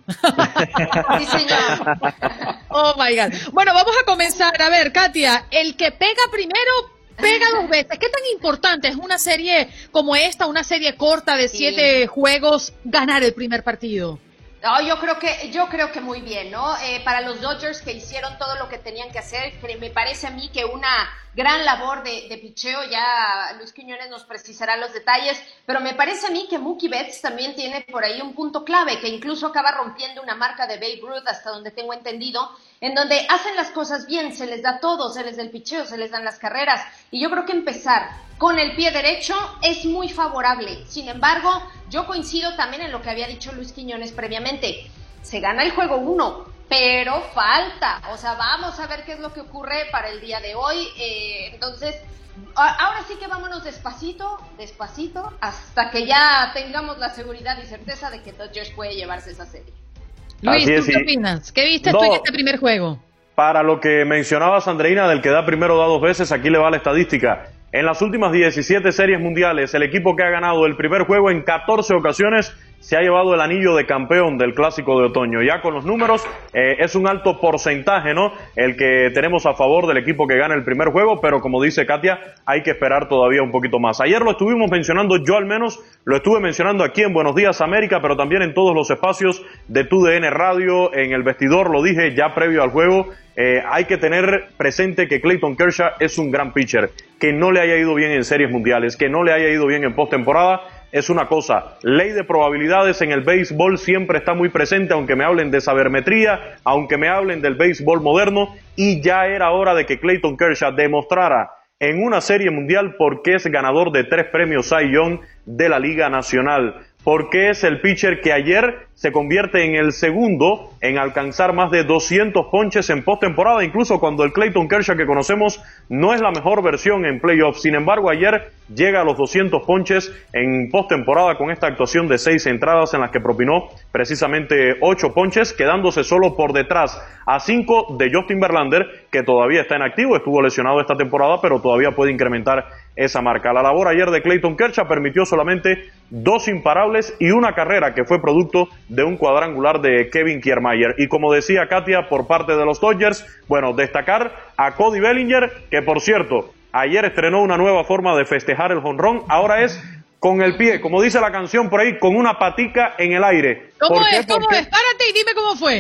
Sí, señor. Oh my God. Bueno, vamos a comenzar. A ver, Katia, el que pega primero pega dos veces. ¿Qué tan importante es una serie como esta, una serie corta de Sí. siete juegos, ganar el primer partido? No, yo creo que, yo creo que muy bien, ¿no? Eh, para los Dodgers, que hicieron todo lo que tenían que hacer, que me parece a mí que una gran labor de, de picheo, ya Luis Quiñones nos precisará los detalles, pero me parece a mí que Mookie Betts también tiene por ahí un punto clave, que incluso acaba rompiendo una marca de Babe Ruth, hasta donde tengo entendido, en donde hacen las cosas bien, se les da todo, se les da el picheo, se les dan las carreras, y yo creo que empezar con el pie derecho es muy favorable. Sin embargo, yo coincido también en lo que había dicho Luis Quiñones previamente. Se gana el juego uno, pero falta. O sea, vamos a ver qué es lo que ocurre para el día de hoy. Eh, entonces, a- ahora sí que vámonos despacito, despacito, hasta que ya tengamos la seguridad y certeza de que Dodgers puede llevarse esa serie. Luis, Así ¿tú es, qué sí. opinas? ¿Qué viste No. tú en este primer juego? Para lo que mencionabas, Andreina, del que da primero da dos veces, aquí le va la estadística. En las últimas diecisiete series mundiales, el equipo que ha ganado el primer juego en catorce ocasiones se ha llevado el anillo de campeón del Clásico de Otoño. Ya con los números, eh, es un alto porcentaje, ¿no?, el que tenemos a favor del equipo que gana el primer juego, pero como dice Katia, hay que esperar todavía un poquito más. Ayer lo estuvimos mencionando, yo al menos lo estuve mencionando aquí en Buenos Días América, pero también en todos los espacios de T U D N Radio, en el vestidor, lo dije ya previo al juego. Eh, hay que tener presente que Clayton Kershaw es un gran pitcher. Que no le haya ido bien en series mundiales, que no le haya ido bien en postemporada, es una cosa. Ley de probabilidades en el béisbol siempre está muy presente, aunque me hablen de sabermetría, aunque me hablen del béisbol moderno, y ya era hora de que Clayton Kershaw demostrara en una serie mundial por qué es ganador de tres premios Cy Young de la Liga Nacional. Porque es el pitcher que ayer se convierte en el segundo en alcanzar más de doscientos ponches en postemporada, incluso cuando el Clayton Kershaw que conocemos no es la mejor versión en playoffs. Sin embargo, ayer llega a los doscientos ponches en postemporada con esta actuación de seis entradas en las que propinó precisamente ocho ponches, quedándose solo por detrás a cinco de Justin Verlander, que todavía está en activo, estuvo lesionado esta temporada, pero todavía puede incrementar esa marca. La labor ayer de Clayton Kershaw permitió solamente dos imparables y una carrera que fue producto de un cuadrangular de Kevin Kiermaier. Y como decía Katia, por parte de los Dodgers, bueno, destacar a Cody Bellinger, que por cierto, ayer estrenó una nueva forma de festejar el jonrón, ahora es con el pie, como dice la canción por ahí, con una patica en el aire. ¿Cómo ¿Por qué? es? ¿Cómo Porque es? Párate y dime cómo fue.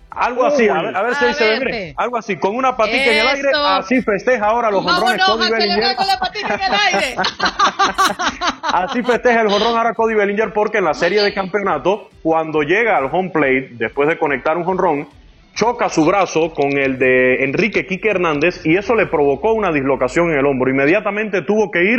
Algo así, a ver, a ver si ahí se ve, mire, algo así, con una patica en el aire, así festeja ahora los jonrones Cody Bellinger. Con la patica en el aire. Así festeja el jonrón ahora Cody Bellinger, porque en la serie de campeonato, cuando llega al home plate, después de conectar un jonrón, choca su brazo con el de Enrique Quique Hernández y eso le provocó una dislocación en el hombro. Inmediatamente tuvo que ir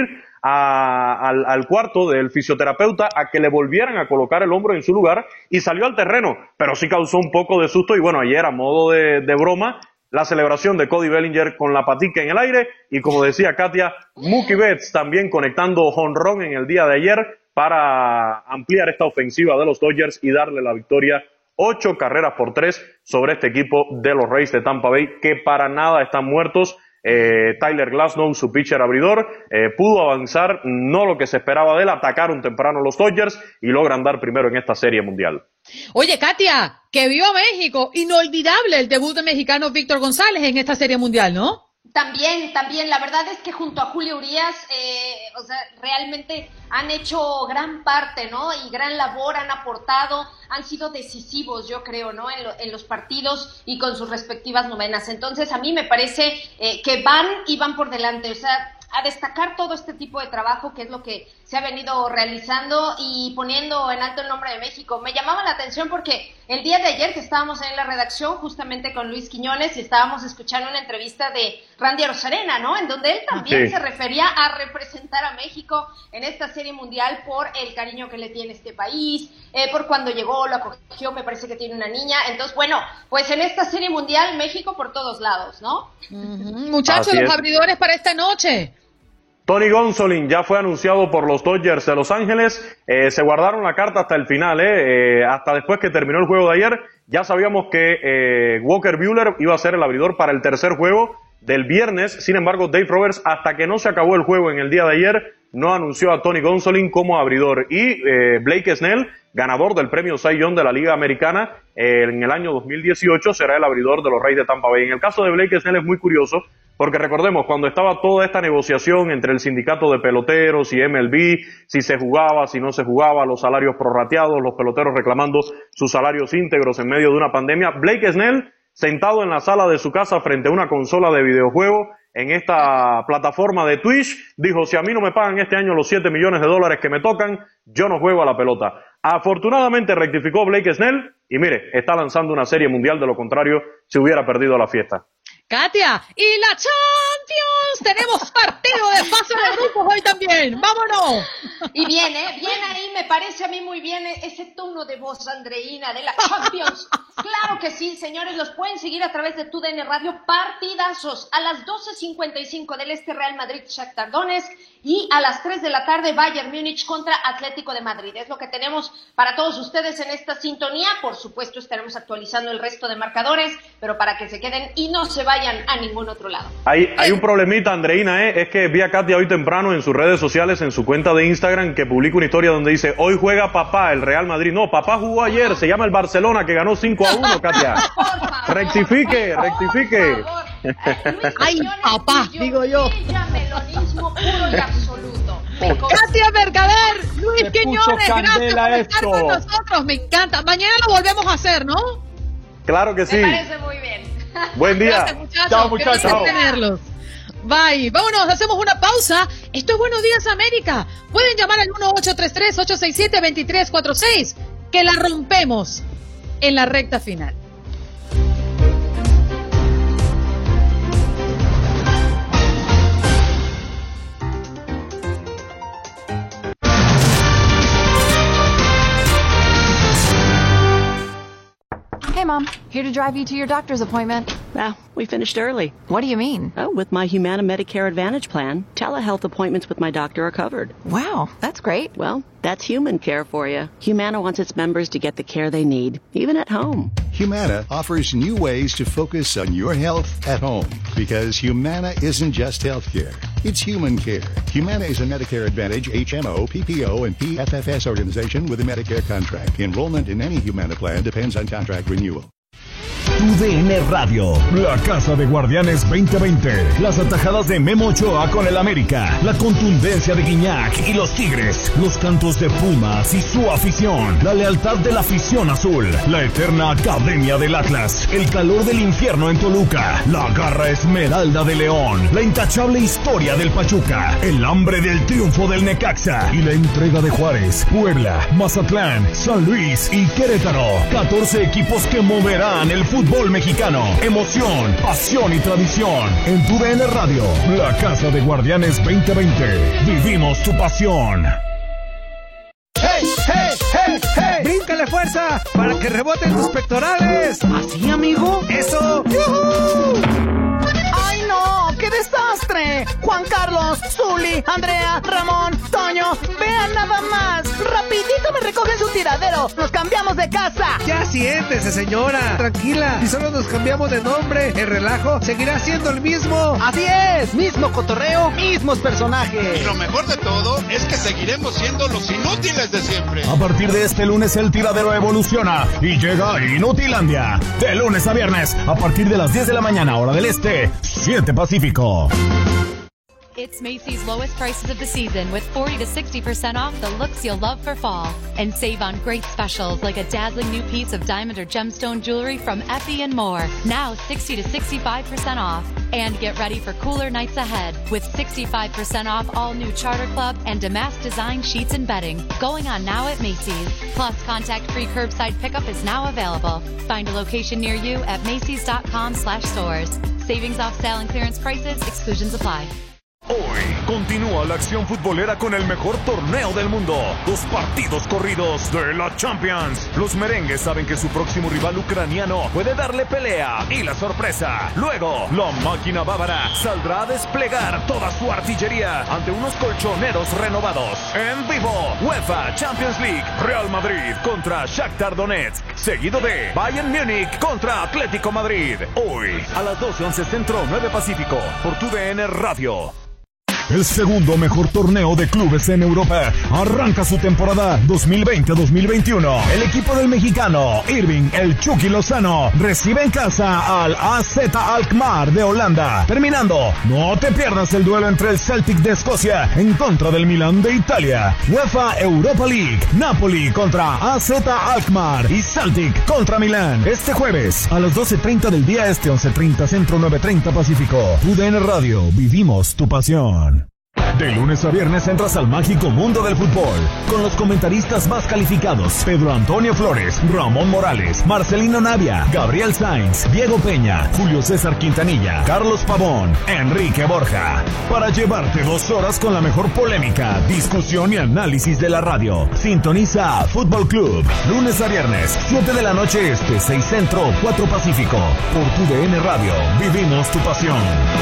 a, al, al cuarto del fisioterapeuta a que le volvieran a colocar el hombro en su lugar y salió al terreno, pero sí causó un poco de susto y bueno, ayer a modo de, de broma, la celebración de Cody Bellinger con la patica en el aire y como decía Katia, Mookie Betts también conectando jonrón en el día de ayer para ampliar esta ofensiva de los Dodgers y darle la victoria ocho carreras por tres sobre este equipo de los Rays de Tampa Bay, que para nada están muertos. Eh, Tyler Glasnow, su pitcher abridor, eh, pudo avanzar, no lo que se esperaba de él, atacaron temprano los Dodgers y logran dar primero en esta serie mundial. Oye, Katia, que viva México, inolvidable el debut del mexicano Víctor González en esta serie mundial, ¿no? También, también, la verdad es que junto a Julio Urías, eh, o sea, realmente han hecho gran parte, ¿no? Y gran labor, han aportado, han sido decisivos, yo creo, ¿no? En, lo, en los partidos y con sus respectivas novenas. Entonces, a mí me parece eh, que van y van por delante, o sea, a destacar todo este tipo de trabajo que es lo que se ha venido realizando y poniendo en alto el nombre de México. Me llamaba la atención porque el día de ayer que estábamos en la redacción justamente con Luis Quiñones y estábamos escuchando una entrevista de Randy Arozarena, ¿no? En donde él también sí. se refería a representar a México en esta serie mundial por el cariño que le tiene este país, eh, por cuando llegó, lo acogió, me parece que tiene una niña. Entonces, bueno, pues en esta serie mundial México por todos lados, ¿no? Uh-huh. Muchachos, los abridores para esta noche. Tony Gonsolin ya fue anunciado por los Dodgers de Los Ángeles, eh, se guardaron la carta hasta el final, eh, eh, hasta después que terminó el juego de ayer, ya sabíamos que eh, Walker Buehler iba a ser el abridor para el tercer juego del viernes, sin embargo Dave Roberts, hasta que no se acabó el juego en el día de ayer, no anunció a Tony Gonsolin como abridor, y eh, Blake Snell, ganador del premio Cy Young de la Liga Americana eh, en el año dos mil dieciocho, será el abridor de los Rays de Tampa Bay. En el caso de Blake Snell es muy curioso, porque recordemos, cuando estaba toda esta negociación entre el sindicato de peloteros y M L B, si se jugaba, si no se jugaba, los salarios prorrateados, los peloteros reclamando sus salarios íntegros en medio de una pandemia, Blake Snell, sentado en la sala de su casa frente a una consola de videojuego, en esta plataforma de Twitch, dijo, si a mí no me pagan este año los siete millones de dólares que me tocan, yo no juego a la pelota. Afortunadamente rectificó Blake Snell y mire, está lanzando una serie mundial, de lo contrario, se hubiera perdido la fiesta. Katia, y la Champions, tenemos partido de fase de grupos hoy también, vámonos. Y bien, ¿eh? Bien ahí, me parece a mí muy bien ese tono de voz, Andreina, de la Champions. Claro que sí, señores, los pueden seguir a través de Tu D N Radio, partidazos, a las doce cincuenta y cinco del Este Real Madrid, Shakhtar Donetsk, y a las tres de la tarde Bayern Múnich contra Atlético de Madrid. Es lo que tenemos para todos ustedes en esta sintonía. Por supuesto, estaremos actualizando el resto de marcadores, pero para que se queden y no se vayan a ningún otro lado. Hay, hay un problemita, Andreina, ¿eh? Es que vi a Katia hoy temprano en sus redes sociales, en su cuenta de Instagram, que publica una historia donde dice, hoy juega papá, el Real Madrid. No, papá jugó ayer, se llama el Barcelona, que ganó cinco a uno, Katia. Rectifique, rectifique. Ay, papá, digo yo. Melonismo puro y absoluto. Katia Mercader, Luis Quiñones, gracias por esto. estar con nosotros, me encanta. Mañana lo volvemos a hacer, ¿no? Claro que sí. Me parece muy bien. Buen día. Gracias, muchachos. Chao, muchachos. Gracias por tenerlos. Bye. Vámonos, hacemos una pausa. Esto es Buenos Días América. Pueden llamar al uno ocho tres tres, ocho seis siete, dos tres cuatro seis, que la rompemos en la recta final. Hey, Mom. Here to drive you to your doctor's appointment. Ah, we finished early. What do you mean? Oh, with my Humana Medicare Advantage plan, telehealth appointments with my doctor are covered. Wow, that's great. Well, that's human care for you. Humana wants its members to get the care they need, even at home. Humana offers new ways to focus on your health at home, because Humana isn't just healthcare. It's human care. Humana is a Medicare Advantage, H M O, P P O, and P F F S organization with a Medicare contract. Enrollment in any Humana plan depends on contract renewal. Tu D N Radio, la Casa de Guardianes veinte veinte. Las atajadas de Memo Ochoa con el América, la contundencia de Guiñac y los Tigres, los cantos de Pumas y su afición, la lealtad de la afición azul, la eterna Academia del Atlas, el calor del infierno en Toluca, la garra esmeralda de León, la intachable historia del Pachuca, el hambre del triunfo del Necaxa y la entrega de Juárez, Puebla, Mazatlán, San Luis y Querétaro. catorce equipos que moverán el fútbol mexicano. Emoción, pasión y tradición. En tu D N Radio, la Casa de Guardianes veinte veinte. Vivimos tu pasión. ¡Hey, hey, hey, hey! ¡Bríncale fuerza para que reboten tus pectorales! ¿Así, amigo? ¡Eso! ¡Yujú! ¡Ay, no! ¡Qué desastre! Juan Carlos, Zuli, Andrea, Ramón, Toño, vean nada más. ¡Rapidito me recogen su tiradero! ¡Nos cambiamos de casa! Ya siéntese, señora. Tranquila. Si solo nos cambiamos de nombre, el relajo seguirá siendo el mismo. Así es. Mismo cotorreo, mismos personajes. Y lo mejor de todo es que seguiremos siendo los inútiles de siempre. A partir de este lunes el tiradero evoluciona y llega a Inutilandia. De lunes a viernes, a partir de las diez de la mañana, hora del este, siete Pacífico. It's Macy's lowest prices of the season with forty to sixty percent off the looks you'll love for fall. And save on great specials like a dazzling new piece of diamond or gemstone jewelry from Effie and more. Now sixty to sixty-five percent off. And get ready for cooler nights ahead with sixty-five percent off all new Charter Club and Damask Design sheets and bedding. Going on now at Macy's. Plus, contact-free curbside pickup is now available. Find a location near you at Macy's.com slash stores. Savings off sale and clearance prices. Exclusions apply. Hoy continúa la acción futbolera con el mejor torneo del mundo. Dos partidos corridos de la Champions. Los merengues saben que su próximo rival ucraniano puede darle pelea y la sorpresa. Luego, la máquina bávara saldrá a desplegar toda su artillería ante unos colchoneros renovados. En vivo, UEFA Champions League, Real Madrid contra Shakhtar Donetsk, seguido de Bayern Múnich contra Atlético Madrid. Hoy, a las doce once Centro, nueve Pacífico, por tu D N Radio. El segundo mejor torneo de clubes en Europa arranca su temporada dos mil veinte dos mil veintiuno. El equipo del mexicano Irving El Chucky Lozano recibe en casa al A Z Alkmaar de Holanda. Terminando, no te pierdas el duelo entre el Celtic de Escocia en contra del Milan de Italia. UEFA Europa League, Napoli contra A Z Alkmaar y Celtic contra Milán. Este jueves a las doce treinta del día este, once treinta Centro, nueve treinta Pacífico. U D N Radio, vivimos tu pasión. De lunes a viernes entras al mágico mundo del fútbol, con los comentaristas más calificados: Pedro Antonio Flores, Ramón Morales, Marcelino Navia, Gabriel Sainz, Diego Peña, Julio César Quintanilla, Carlos Pavón, Enrique Borja, para llevarte dos horas con la mejor polémica, discusión y análisis de la radio. Sintoniza Fútbol Club, lunes a viernes, siete de la noche este, seis Centro, cuatro Pacífico, por tu D N Radio, vivimos tu pasión.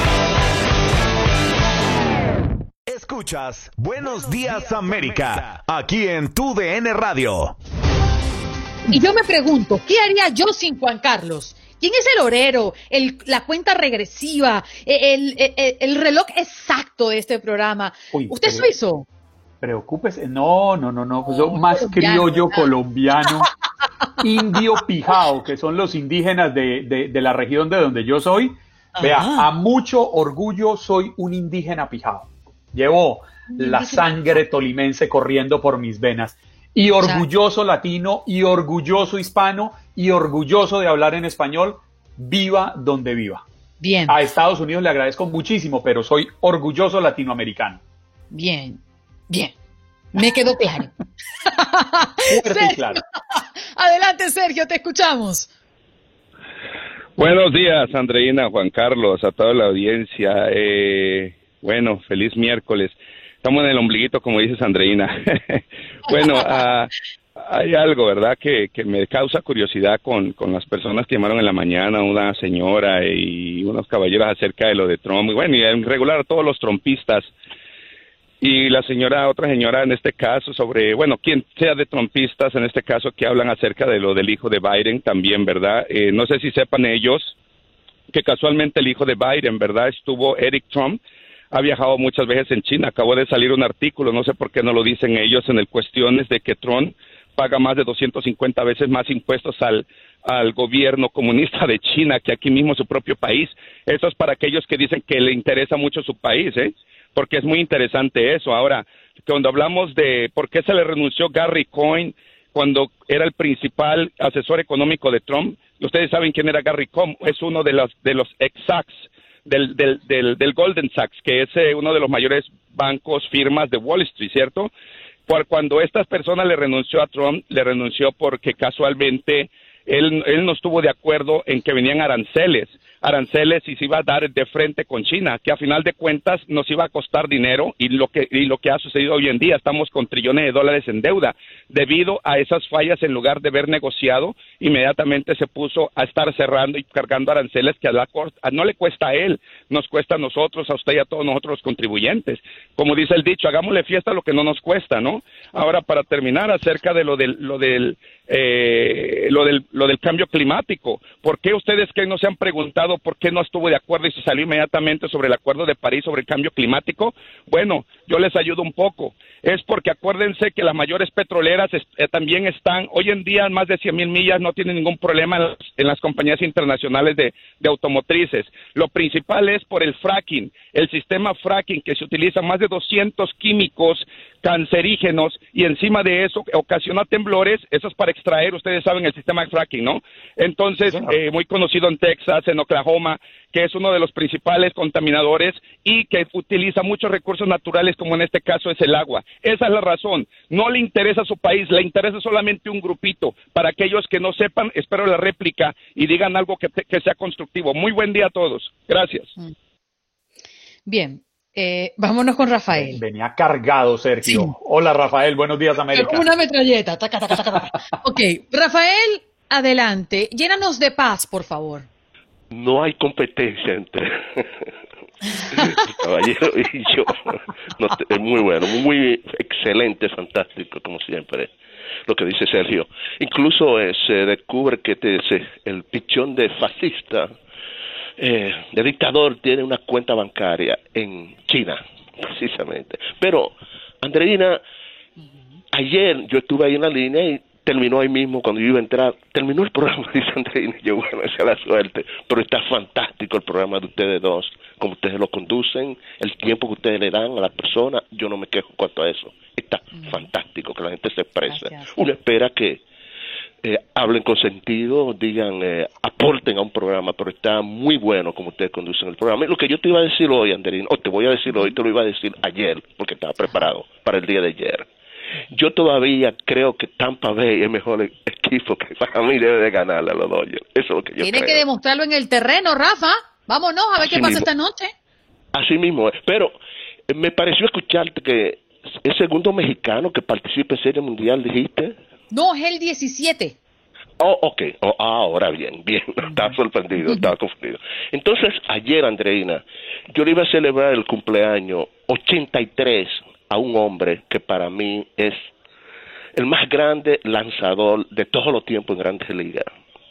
Escuchas Buenos Días América, aquí en tu D N Radio. Y yo me pregunto, ¿qué haría yo sin Juan Carlos? ¿Quién es el horero, el, la cuenta regresiva, el, el, el, el reloj exacto de este programa? Uy, ¿Usted es suizo? Preocúpese, no, no, no, no, yo más criollo colombiano, indio pijao, que son los indígenas de, de, de la región de donde yo soy. Vea, Ajá. a mucho orgullo soy un indígena pijao. Llevo la sangre tolimense corriendo por mis venas. Y orgulloso latino, y orgulloso hispano, y orgulloso de hablar en español, viva donde viva. Bien. A Estados Unidos le agradezco muchísimo, pero soy orgulloso latinoamericano. Bien, bien. Me quedó claro. Fuerte y claro. Adelante, Sergio, te escuchamos. Buenos días, Andreina, Juan Carlos, a toda la audiencia. Eh... Bueno, feliz miércoles. Estamos en el ombliguito, como dices, Andreina. Bueno, uh, hay algo, ¿verdad?, que, que me causa curiosidad con, con las personas que llamaron en la mañana, una señora y unos caballeros acerca de lo de Trump. Y bueno, y en regular a todos los trumpistas. Y la señora, otra señora en este caso, sobre, bueno, quien sea de trumpistas, en este caso, que hablan acerca de lo del hijo de Biden también, ¿verdad? Eh, no sé si sepan ellos que casualmente el hijo de Biden, ¿verdad?, estuvo Eric Trump. Ha viajado muchas veces en China. Acabó de salir un artículo, no sé por qué no lo dicen ellos, en el cuestiones de que Trump paga más de doscientas cincuenta veces más impuestos al, al gobierno comunista de China que aquí mismo su propio país. Eso es para aquellos que dicen que le interesa mucho su país, ¿eh? Porque es muy interesante eso. Ahora, cuando hablamos de por qué se le renunció Gary Cohn cuando era el principal asesor económico de Trump, ustedes saben quién era Gary Cohn, es uno de los de los ex-Sachs, del, del, del, del Golden Sachs, que es eh, uno de los mayores bancos, firmas de Wall Street, ¿cierto? Por, cuando esta persona le renunció a Trump, le renunció porque casualmente él, él no estuvo de acuerdo en que venían aranceles, aranceles y se iba a dar de frente con China, que a final de cuentas nos iba a costar dinero y lo que y lo que ha sucedido hoy en día, estamos con trillones de dólares en deuda. Debido a esas fallas, en lugar de haber negociado, inmediatamente se puso a estar cerrando y cargando aranceles que a la corte no le cuesta a él, nos cuesta a nosotros, a usted y a todos nosotros los contribuyentes. Como dice el dicho, hagámosle fiesta a lo que no nos cuesta, ¿no? Ahora, para terminar, acerca de lo del lo del eh, lo del lo del cambio climático, ¿por qué ustedes que no se han preguntado por qué no estuvo de acuerdo y se salió inmediatamente sobre el Acuerdo de París sobre el cambio climático? Bueno, yo les ayudo un poco. Es porque acuérdense que las mayores petroleras eh, también están, hoy en día más de cien mil millas no tienen ningún problema en las, en las compañías internacionales de, de automotrices. Lo principal es por el fracking, el sistema fracking que se utiliza más de doscientos químicos cancerígenos y encima de eso ocasiona temblores, eso es para extraer, ustedes saben el sistema de fracking, ¿no? Entonces, eh, muy conocido en Texas, en Oklahoma, que es uno de los principales contaminadores y que utiliza muchos recursos naturales, como en este caso es el agua. Esa es la razón. No le interesa a su país, le interesa solamente un grupito. Para aquellos que no sepan, espero la réplica y digan algo que, te, que sea constructivo. Muy buen día a todos. Gracias. Bien. Eh, vámonos con Rafael. Venía cargado, Sergio. Sí. Hola, Rafael. Buenos días, América. Una metralleta. Taca, taca, taca, taca. Ok, Rafael, adelante. Llénanos de paz, por favor. No hay competencia entre el caballero y yo. No, es muy bueno, muy excelente, fantástico, como siempre, lo que dice Sergio. Incluso eh, se descubre que te, se, el pichón de fascista, eh, de dictador, tiene una cuenta bancaria en China, precisamente. Pero, Andreina, ayer yo estuve ahí en la línea y terminó ahí mismo cuando yo iba a entrar, terminó el programa, dice Andreina, y yo, bueno, esa es la suerte, pero está fantástico el programa de ustedes dos, como ustedes lo conducen, el tiempo que ustedes le dan a la persona, yo no me quejo en cuanto a eso, está mm. fantástico, que la gente se exprese. Gracias. Uno espera que eh, hablen con sentido, digan, eh, aporten a un programa, pero está muy bueno como ustedes conducen el programa. Y lo que yo te iba a decir hoy, Andreina, o te voy a decir hoy, te lo iba a decir ayer, porque estaba preparado para el día de ayer. Yo todavía creo que Tampa Bay es mejor equipo que para mí debe de ganarle a los Dodgers. Eso es lo que yo Tiene creo. que demostrarlo en el terreno, Rafa. Vámonos a ver Así qué pasa mismo. esta noche. Así mismo es. Pero eh, me pareció escucharte que es el segundo mexicano que participa en Serie Mundial, dijiste. No, es el diecisiete. Oh, ok. Oh, ahora bien, bien. Estaba sorprendido, estaba confundido. Entonces, ayer, Andreina, yo le iba a celebrar el cumpleaños ochenta y tres a un hombre que para mí es el más grande lanzador de todos los tiempos en Grandes Ligas.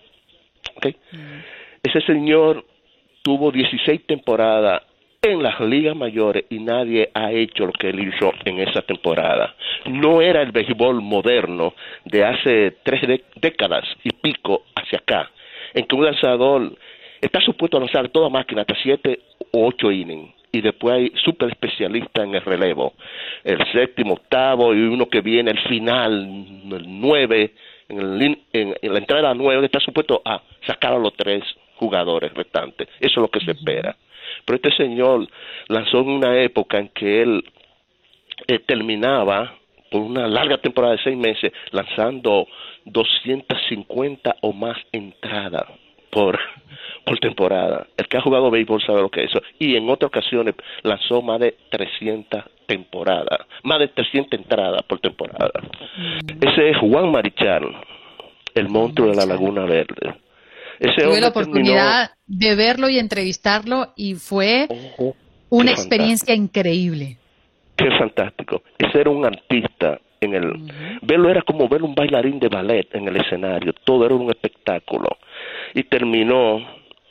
¿Okay? Mm. Ese señor tuvo dieciséis temporadas en las ligas mayores y nadie ha hecho lo que él hizo en esa temporada. No era el béisbol moderno de hace tres de- décadas y pico hacia acá, en que un lanzador está supuesto a lanzar toda máquina hasta siete o ocho innings. Y después hay súper especialistas en el relevo, el séptimo, octavo, y uno que viene al final, el nueve, en, el, en, en la entrada nueve, está supuesto a sacar a los tres jugadores restantes. Eso es lo que se espera. Pero este señor lanzó en una época en que él eh, terminaba por una larga temporada de seis meses lanzando doscientas cincuenta o más entradas por, por temporada. El que ha jugado béisbol sabe lo que es eso. Y en otras ocasiones lanzó más de trescientas temporadas, más de trescientas entradas por temporada. Mm. Ese es Juan Marichal, el monstruo de la Laguna Verde. Ese Tuve la oportunidad terminó... de verlo y entrevistarlo y fue oh, una experiencia fantástico. increíble. Qué fantástico. Ese era un artista. En el uh-huh. Verlo era como ver un bailarín de ballet en el escenario, todo era un espectáculo. Y terminó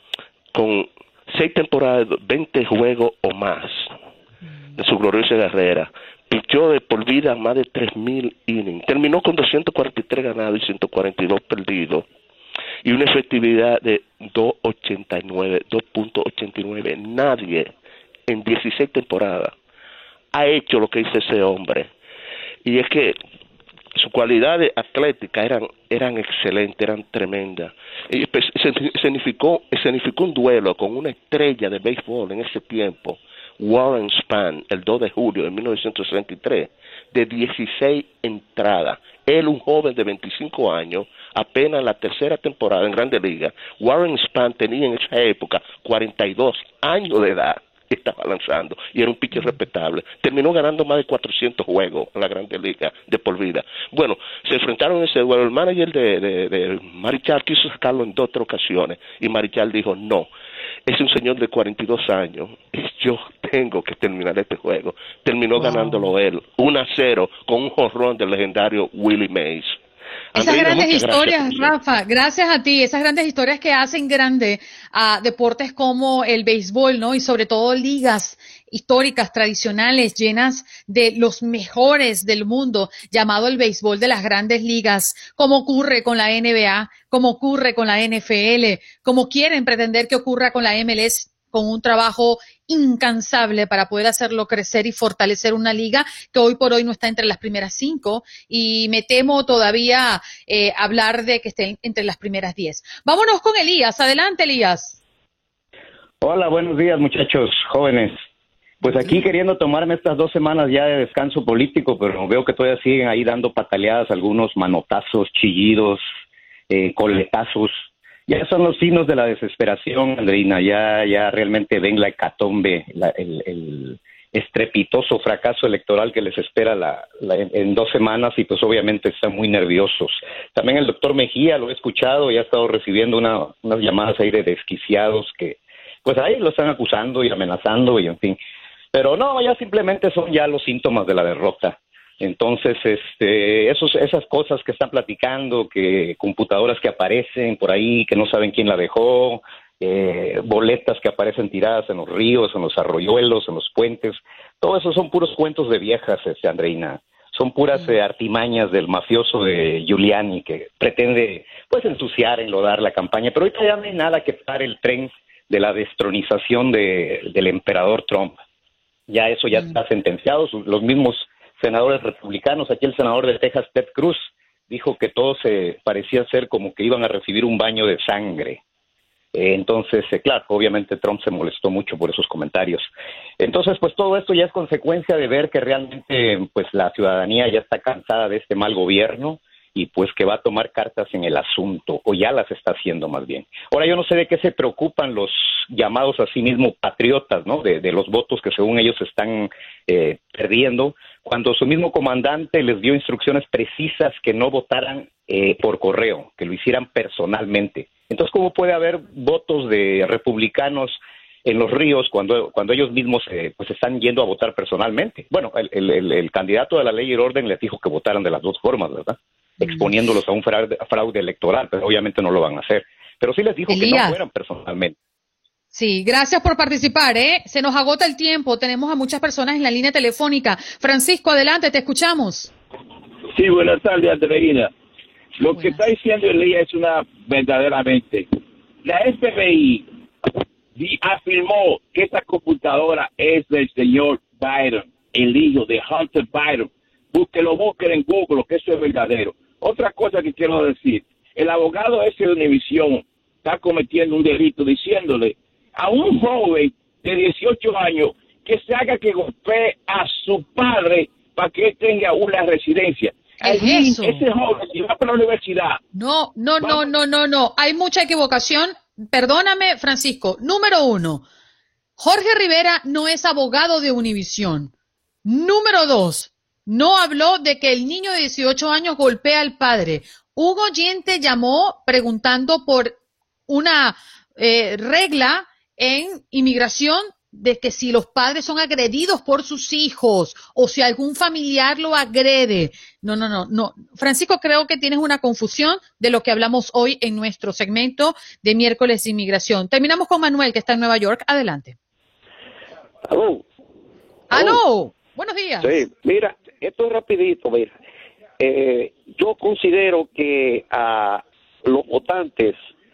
con seis temporadas, veinte juegos o más uh-huh. de su gloriosa carrera. pichó de por vida más de tres mil innings. Terminó con doscientos cuarenta y tres ganados y ciento cuarenta y dos perdidos. Y una efectividad de dos punto ochenta y nueve. Nadie en dieciséis temporadas ha hecho lo que hizo ese hombre. Y es que sus cualidades atléticas eran eran excelentes, eran tremendas. Y pues, escenificó, escenificó un duelo con una estrella de béisbol en ese tiempo, Warren Spahn, el dos de julio de mil novecientos sesenta y tres, de dieciséis entradas. Él, un joven de veinticinco años, apenas la tercera temporada en Grandes Ligas. Warren Spahn tenía en esa época cuarenta y dos años de edad. Estaba lanzando y era un pitcher respetable. Terminó ganando más de cuatrocientos juegos en la Grande Liga de por vida. Bueno, se enfrentaron en ese duelo. El manager de, de, de Marichal quiso sacarlo en dos, tres ocasiones y Marichal dijo no, es un señor de cuarenta y dos años y yo tengo que terminar este juego. Terminó wow. ganándolo él, uno a cero con un jonrón del legendario Willie Mays. Esas Andreina, grandes historias, gracias, Rafa, gracias a ti, esas grandes historias que hacen grande a deportes como el béisbol, ¿no? Y sobre todo ligas históricas, tradicionales, llenas de los mejores del mundo, llamado el béisbol de las grandes ligas, como ocurre con la N B A, como ocurre con la N F L, como quieren pretender que ocurra con la M L S, con un trabajo incansable para poder hacerlo crecer y fortalecer una liga que hoy por hoy no está entre las primeras cinco y me temo todavía eh, hablar de que esté entre las primeras diez. Vámonos con Elías. Adelante, Elías. Hola, buenos días, muchachos jóvenes. Pues aquí queriendo tomarme estas dos semanas ya de descanso político, pero veo que todavía siguen ahí dando pataleadas, algunos manotazos, chillidos, eh, coletazos. Ya son los signos de la desesperación, Andreina, ya ya realmente ven la hecatombe, la, el, el estrepitoso fracaso electoral que les espera la, la, en, en dos semanas y pues obviamente están muy nerviosos. También el doctor Mejía, lo he escuchado y ha estado recibiendo una, unas llamadas ahí de desquiciados que pues ahí lo están acusando y amenazando y en fin. Pero no, ya simplemente son ya los síntomas de la derrota. Entonces, este, esos, esas cosas que están platicando, que computadoras que aparecen por ahí, que no saben quién la dejó, eh, boletas que aparecen tiradas en los ríos, en los arroyuelos, en los puentes, todo eso son puros cuentos de viejas, este, Andreina. Son puras eh, artimañas del mafioso de Giuliani que pretende, pues, ensuciar, enlodar la campaña. Pero ahorita ya no hay nada que parar el tren de la destronización de, del emperador Trump. Ya eso ya está sentenciado, los mismos senadores republicanos, aquí el senador de Texas, Ted Cruz, dijo que todo se parecía ser como que iban a recibir un baño de sangre. Eh, entonces, eh, claro, obviamente Trump se molestó mucho por esos comentarios. Entonces, pues todo esto ya es consecuencia de ver que realmente pues la ciudadanía ya está cansada de este mal gobierno y pues que va a tomar cartas en el asunto, o ya las está haciendo más bien. Ahora, yo no sé de qué se preocupan los llamados a sí mismos patriotas, ¿no? De, de los votos que según ellos están eh, perdiendo, cuando su mismo comandante les dio instrucciones precisas que no votaran eh, por correo, que lo hicieran personalmente. Entonces, ¿cómo puede haber votos de republicanos en los ríos cuando cuando ellos mismos eh, pues están yendo a votar personalmente? Bueno, el, el, el candidato de la ley y orden les dijo que votaran de las dos formas, ¿verdad? Exponiéndolos a un fraude, fraude electoral, pero obviamente no lo van a hacer. Pero sí les dijo Elías, que no fueran personalmente. Sí, gracias por participar, ¿eh? Se nos agota el tiempo, tenemos a muchas personas en la línea telefónica. Francisco, adelante, te escuchamos. Sí, buenas tardes, Andreina. Lo buenas. que está diciendo Elías es una, verdaderamente, la F B I afirmó que esta computadora es del señor Biden, el hijo de Hunter Biden. Búsquelo, busquen en Google, que eso es verdadero. Otra cosa que quiero decir, el abogado ese de Univisión está cometiendo un delito diciéndole a un joven de dieciocho años que se haga que golpee a su padre para que él tenga una residencia. ¿Es Allí, eso? Ese joven que va para la universidad. No, no, no, no, no, no. Hay mucha equivocación. Perdóname, Francisco. Número uno, Jorge Rivera no es abogado de Univisión. Número dos, no habló de que el niño de dieciocho años golpea al padre. Un oyente llamó preguntando por una eh, regla en inmigración de que si los padres son agredidos por sus hijos o si algún familiar lo agrede. No, no, no, no. Francisco, creo que tienes una confusión de lo que hablamos hoy en nuestro segmento de miércoles de inmigración. Terminamos con Manuel, que está en Nueva York. Adelante. Aló. Aló. Buenos días. Sí, mira, esto es rapidito, mira. Eh, yo considero que a los votantes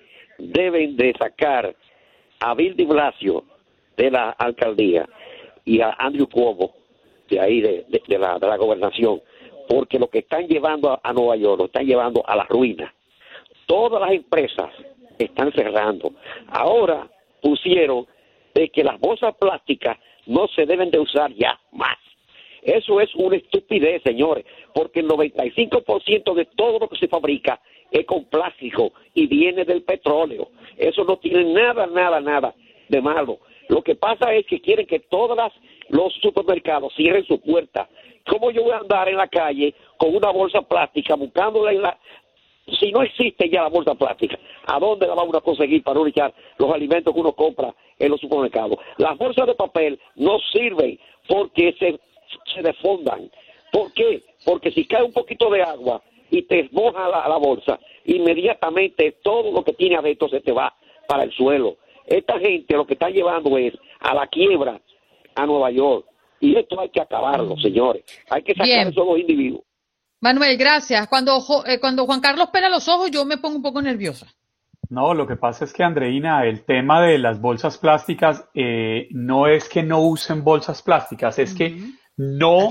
deben de sacar a Bill de Blasio de la alcaldía y a Andrew Cuomo de ahí de, de, de, la, de la gobernación, porque lo que están llevando a, a Nueva York lo están llevando a la ruina. Todas las empresas están cerrando. Ahora pusieron de que las bolsas plásticas no se deben de usar ya más. Eso es una estupidez, señores, porque el noventa y cinco por ciento de todo lo que se fabrica es con plástico y viene del petróleo. Eso no tiene nada, nada, nada de malo. Lo que pasa es que quieren que todos las, los supermercados cierren su puerta. ¿Cómo yo voy a andar en la calle con una bolsa plástica buscándola en la... Si no existe ya la bolsa plástica, ¿a dónde la vamos a conseguir para uno echar los alimentos que uno compra en los supermercados? Las bolsas de papel no sirven porque se, se defondan. ¿Por qué? Porque si cae un poquito de agua y te moja la, la bolsa, inmediatamente todo lo que tiene adentro se te va para el suelo. Esta gente lo que está llevando es a la quiebra a Nueva York. Y esto hay que acabarlo, señores. Hay que sacar Bien. esos dos individuos. Manuel, gracias. Cuando, eh, cuando Juan Carlos pela los ojos, yo me pongo un poco nerviosa. No, lo que pasa es que, Andreina, el tema de las bolsas plásticas eh, no es que no usen bolsas plásticas, es que no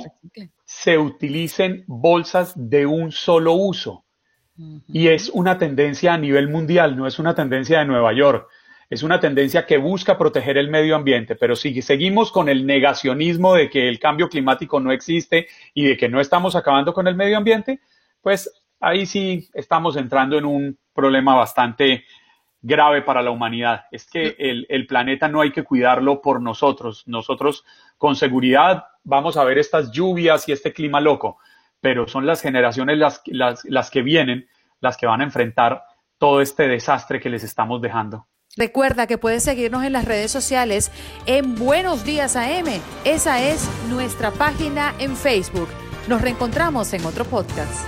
se utilicen bolsas de un solo uso. Y es una tendencia a nivel mundial, no es una tendencia de Nueva York. Es una tendencia que busca proteger el medio ambiente, pero si seguimos con el negacionismo de que el cambio climático no existe y de que no estamos acabando con el medio ambiente, pues ahí sí estamos entrando en un problema bastante grave para la humanidad. Es que el, el planeta no hay que cuidarlo por nosotros. Nosotros con seguridad vamos a ver estas lluvias y este clima loco, pero son las generaciones las, las, las que vienen, las que van a enfrentar todo este desastre que les estamos dejando. Recuerda que puedes seguirnos en las redes sociales en Buenos Días A M. Esa es nuestra página en Facebook. Nos reencontramos en otro podcast.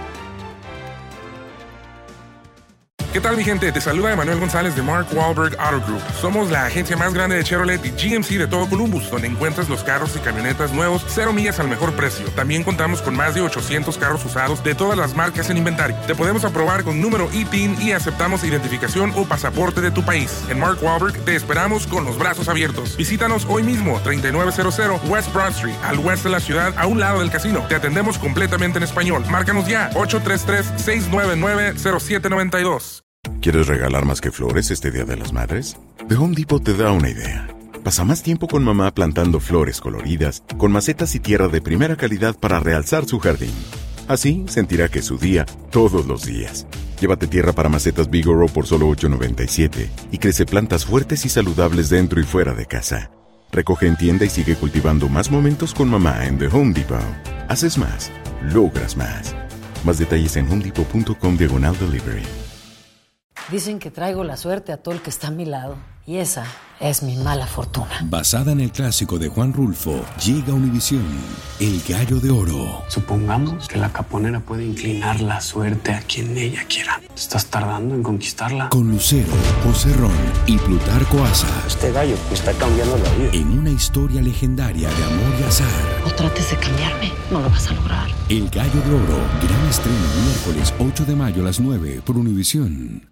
¿Qué tal, mi gente? Te saluda Emanuel González de Mark Wahlberg Auto Group. Somos la agencia más grande de Chevrolet y G M C de todo Columbus, donde encuentras los carros y camionetas nuevos, cero millas al mejor precio. También contamos con más de ochocientos carros usados de todas las marcas en inventario. Te podemos aprobar con número I T I N y aceptamos identificación o pasaporte de tu país. En Mark Wahlberg te esperamos con los brazos abiertos. Visítanos hoy mismo, treinta y nueve cero cero West Broad Street, al oeste de la ciudad, a un lado del casino. Te atendemos completamente en español. Márcanos ya, ocho tres tres, seis nueve nueve, cero siete nueve dos. ¿Quieres regalar más que flores este Día de las Madres? The Home Depot te da una idea. Pasa más tiempo con mamá plantando flores coloridas, con macetas y tierra de primera calidad para realzar su jardín. Así sentirá que es su día todos los días. Llévate tierra para macetas Vigoro por solo ocho noventa y siete y crece plantas fuertes y saludables dentro y fuera de casa. Recoge en tienda y sigue cultivando más momentos con mamá en The Home Depot. Haces más, logras más. Más detalles en homedepot.com diagonal delivery. Dicen que traigo la suerte a todo el que está a mi lado. Y esa es mi mala fortuna. Basada en el clásico de Juan Rulfo, llega Univisión, El Gallo de Oro. Supongamos que la caponera puede inclinar la suerte a quien ella quiera. ¿Estás tardando en conquistarla? Con Lucero, José Ron y Plutarco Asa. Este gallo me está cambiando la vida. En una historia legendaria de amor y azar. No trates de cambiarme, no lo vas a lograr. El Gallo de Oro, gran estreno miércoles ocho de mayo a las nueve por Univisión.